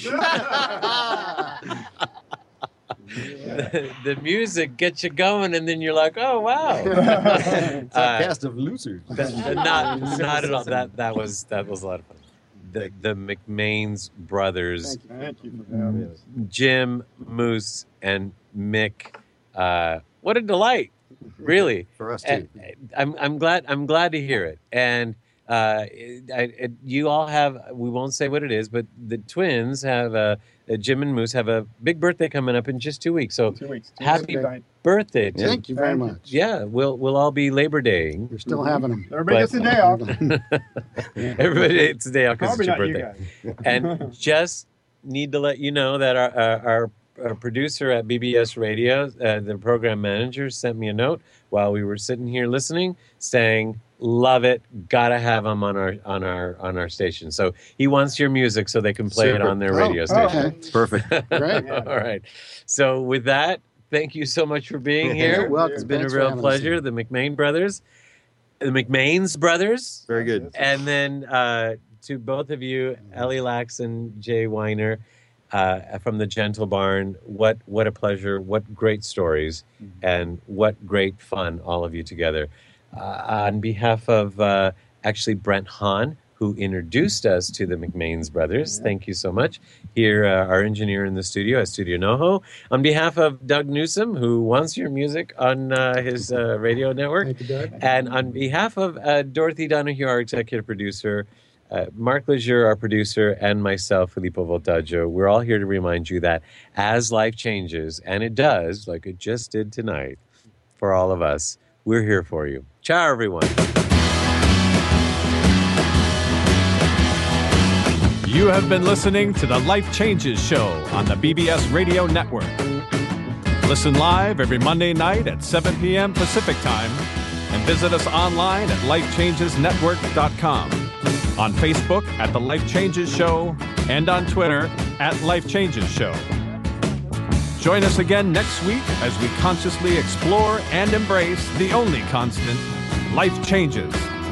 Speaker 3: The music gets you going, and then you're like, "Oh wow!"
Speaker 10: It's a cast of losers.
Speaker 3: Not at all. That was a lot of fun. The McMains brothers,
Speaker 9: Thank you for having us.
Speaker 3: Jim, Moose, and Mick. What a delight, really.
Speaker 10: For us too.
Speaker 3: I'm glad to hear it. And you all have, we won't say what it is, but the twins have Jim and Moose have a big birthday coming up in just 2 weeks. So
Speaker 9: 2 weeks.
Speaker 3: happy
Speaker 9: Tuesday.
Speaker 3: birthday!
Speaker 11: Thank you very much.
Speaker 3: Yeah, we'll all be Labor Daying.
Speaker 11: We're still having them.
Speaker 9: Everybody gets a day off.
Speaker 3: Everybody, it's a day off because it's
Speaker 9: Probably
Speaker 3: your
Speaker 9: not you
Speaker 3: birthday.
Speaker 9: guys.
Speaker 3: And just need to let you know that our producer at BBS Radio, the program manager, sent me a note while we were sitting here listening, saying, "Love it, gotta have them on our station." So he wants your music so they can play it on their radio station.
Speaker 11: Okay.
Speaker 7: Perfect.
Speaker 11: Great.
Speaker 3: All right. So with that, thank you so much for being here.
Speaker 11: You're welcome.
Speaker 3: It's been
Speaker 11: Thanks
Speaker 3: a
Speaker 11: for
Speaker 3: real
Speaker 11: having us
Speaker 3: pleasure.
Speaker 11: here.
Speaker 3: The McMains brothers.
Speaker 7: Very good.
Speaker 3: And then to both of you, Ellie Lax and Jay Weiner from the Gentle Barn, what a pleasure, what great stories, and what great fun, all of you together. On behalf of actually Brent Hahn, who introduced us to the McMains brothers, thank you so much. Here, our engineer in the studio at Studio NoHo. On behalf of Doug Newsom, who wants your music on his radio network.
Speaker 11: Thank you, Doug.
Speaker 3: And on behalf of Dorothy Donahue, our executive producer, Mark Lejeune, our producer, and myself, Filippo Voltaggio, we're all here to remind you that as life changes, and it does, like it just did tonight, for all of us, we're here for you. Ciao, everyone.
Speaker 1: You have been listening to the Life Changes Show on the BBS Radio Network. Listen live every Monday night at 7 p.m. Pacific Time and visit us online at lifechangesnetwork.com, on Facebook at The Life Changes Show, and on Twitter at Life Changes Show. Join us again next week as we consciously explore and embrace the only constant, life changes.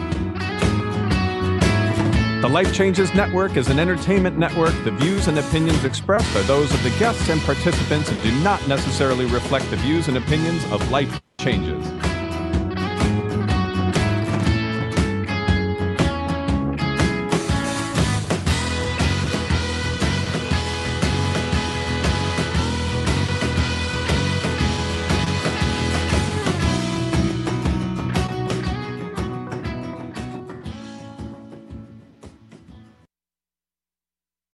Speaker 1: The Life Changes Network is an entertainment network. The views and opinions expressed are those of the guests and participants and do not necessarily reflect the views and opinions of Life Changes.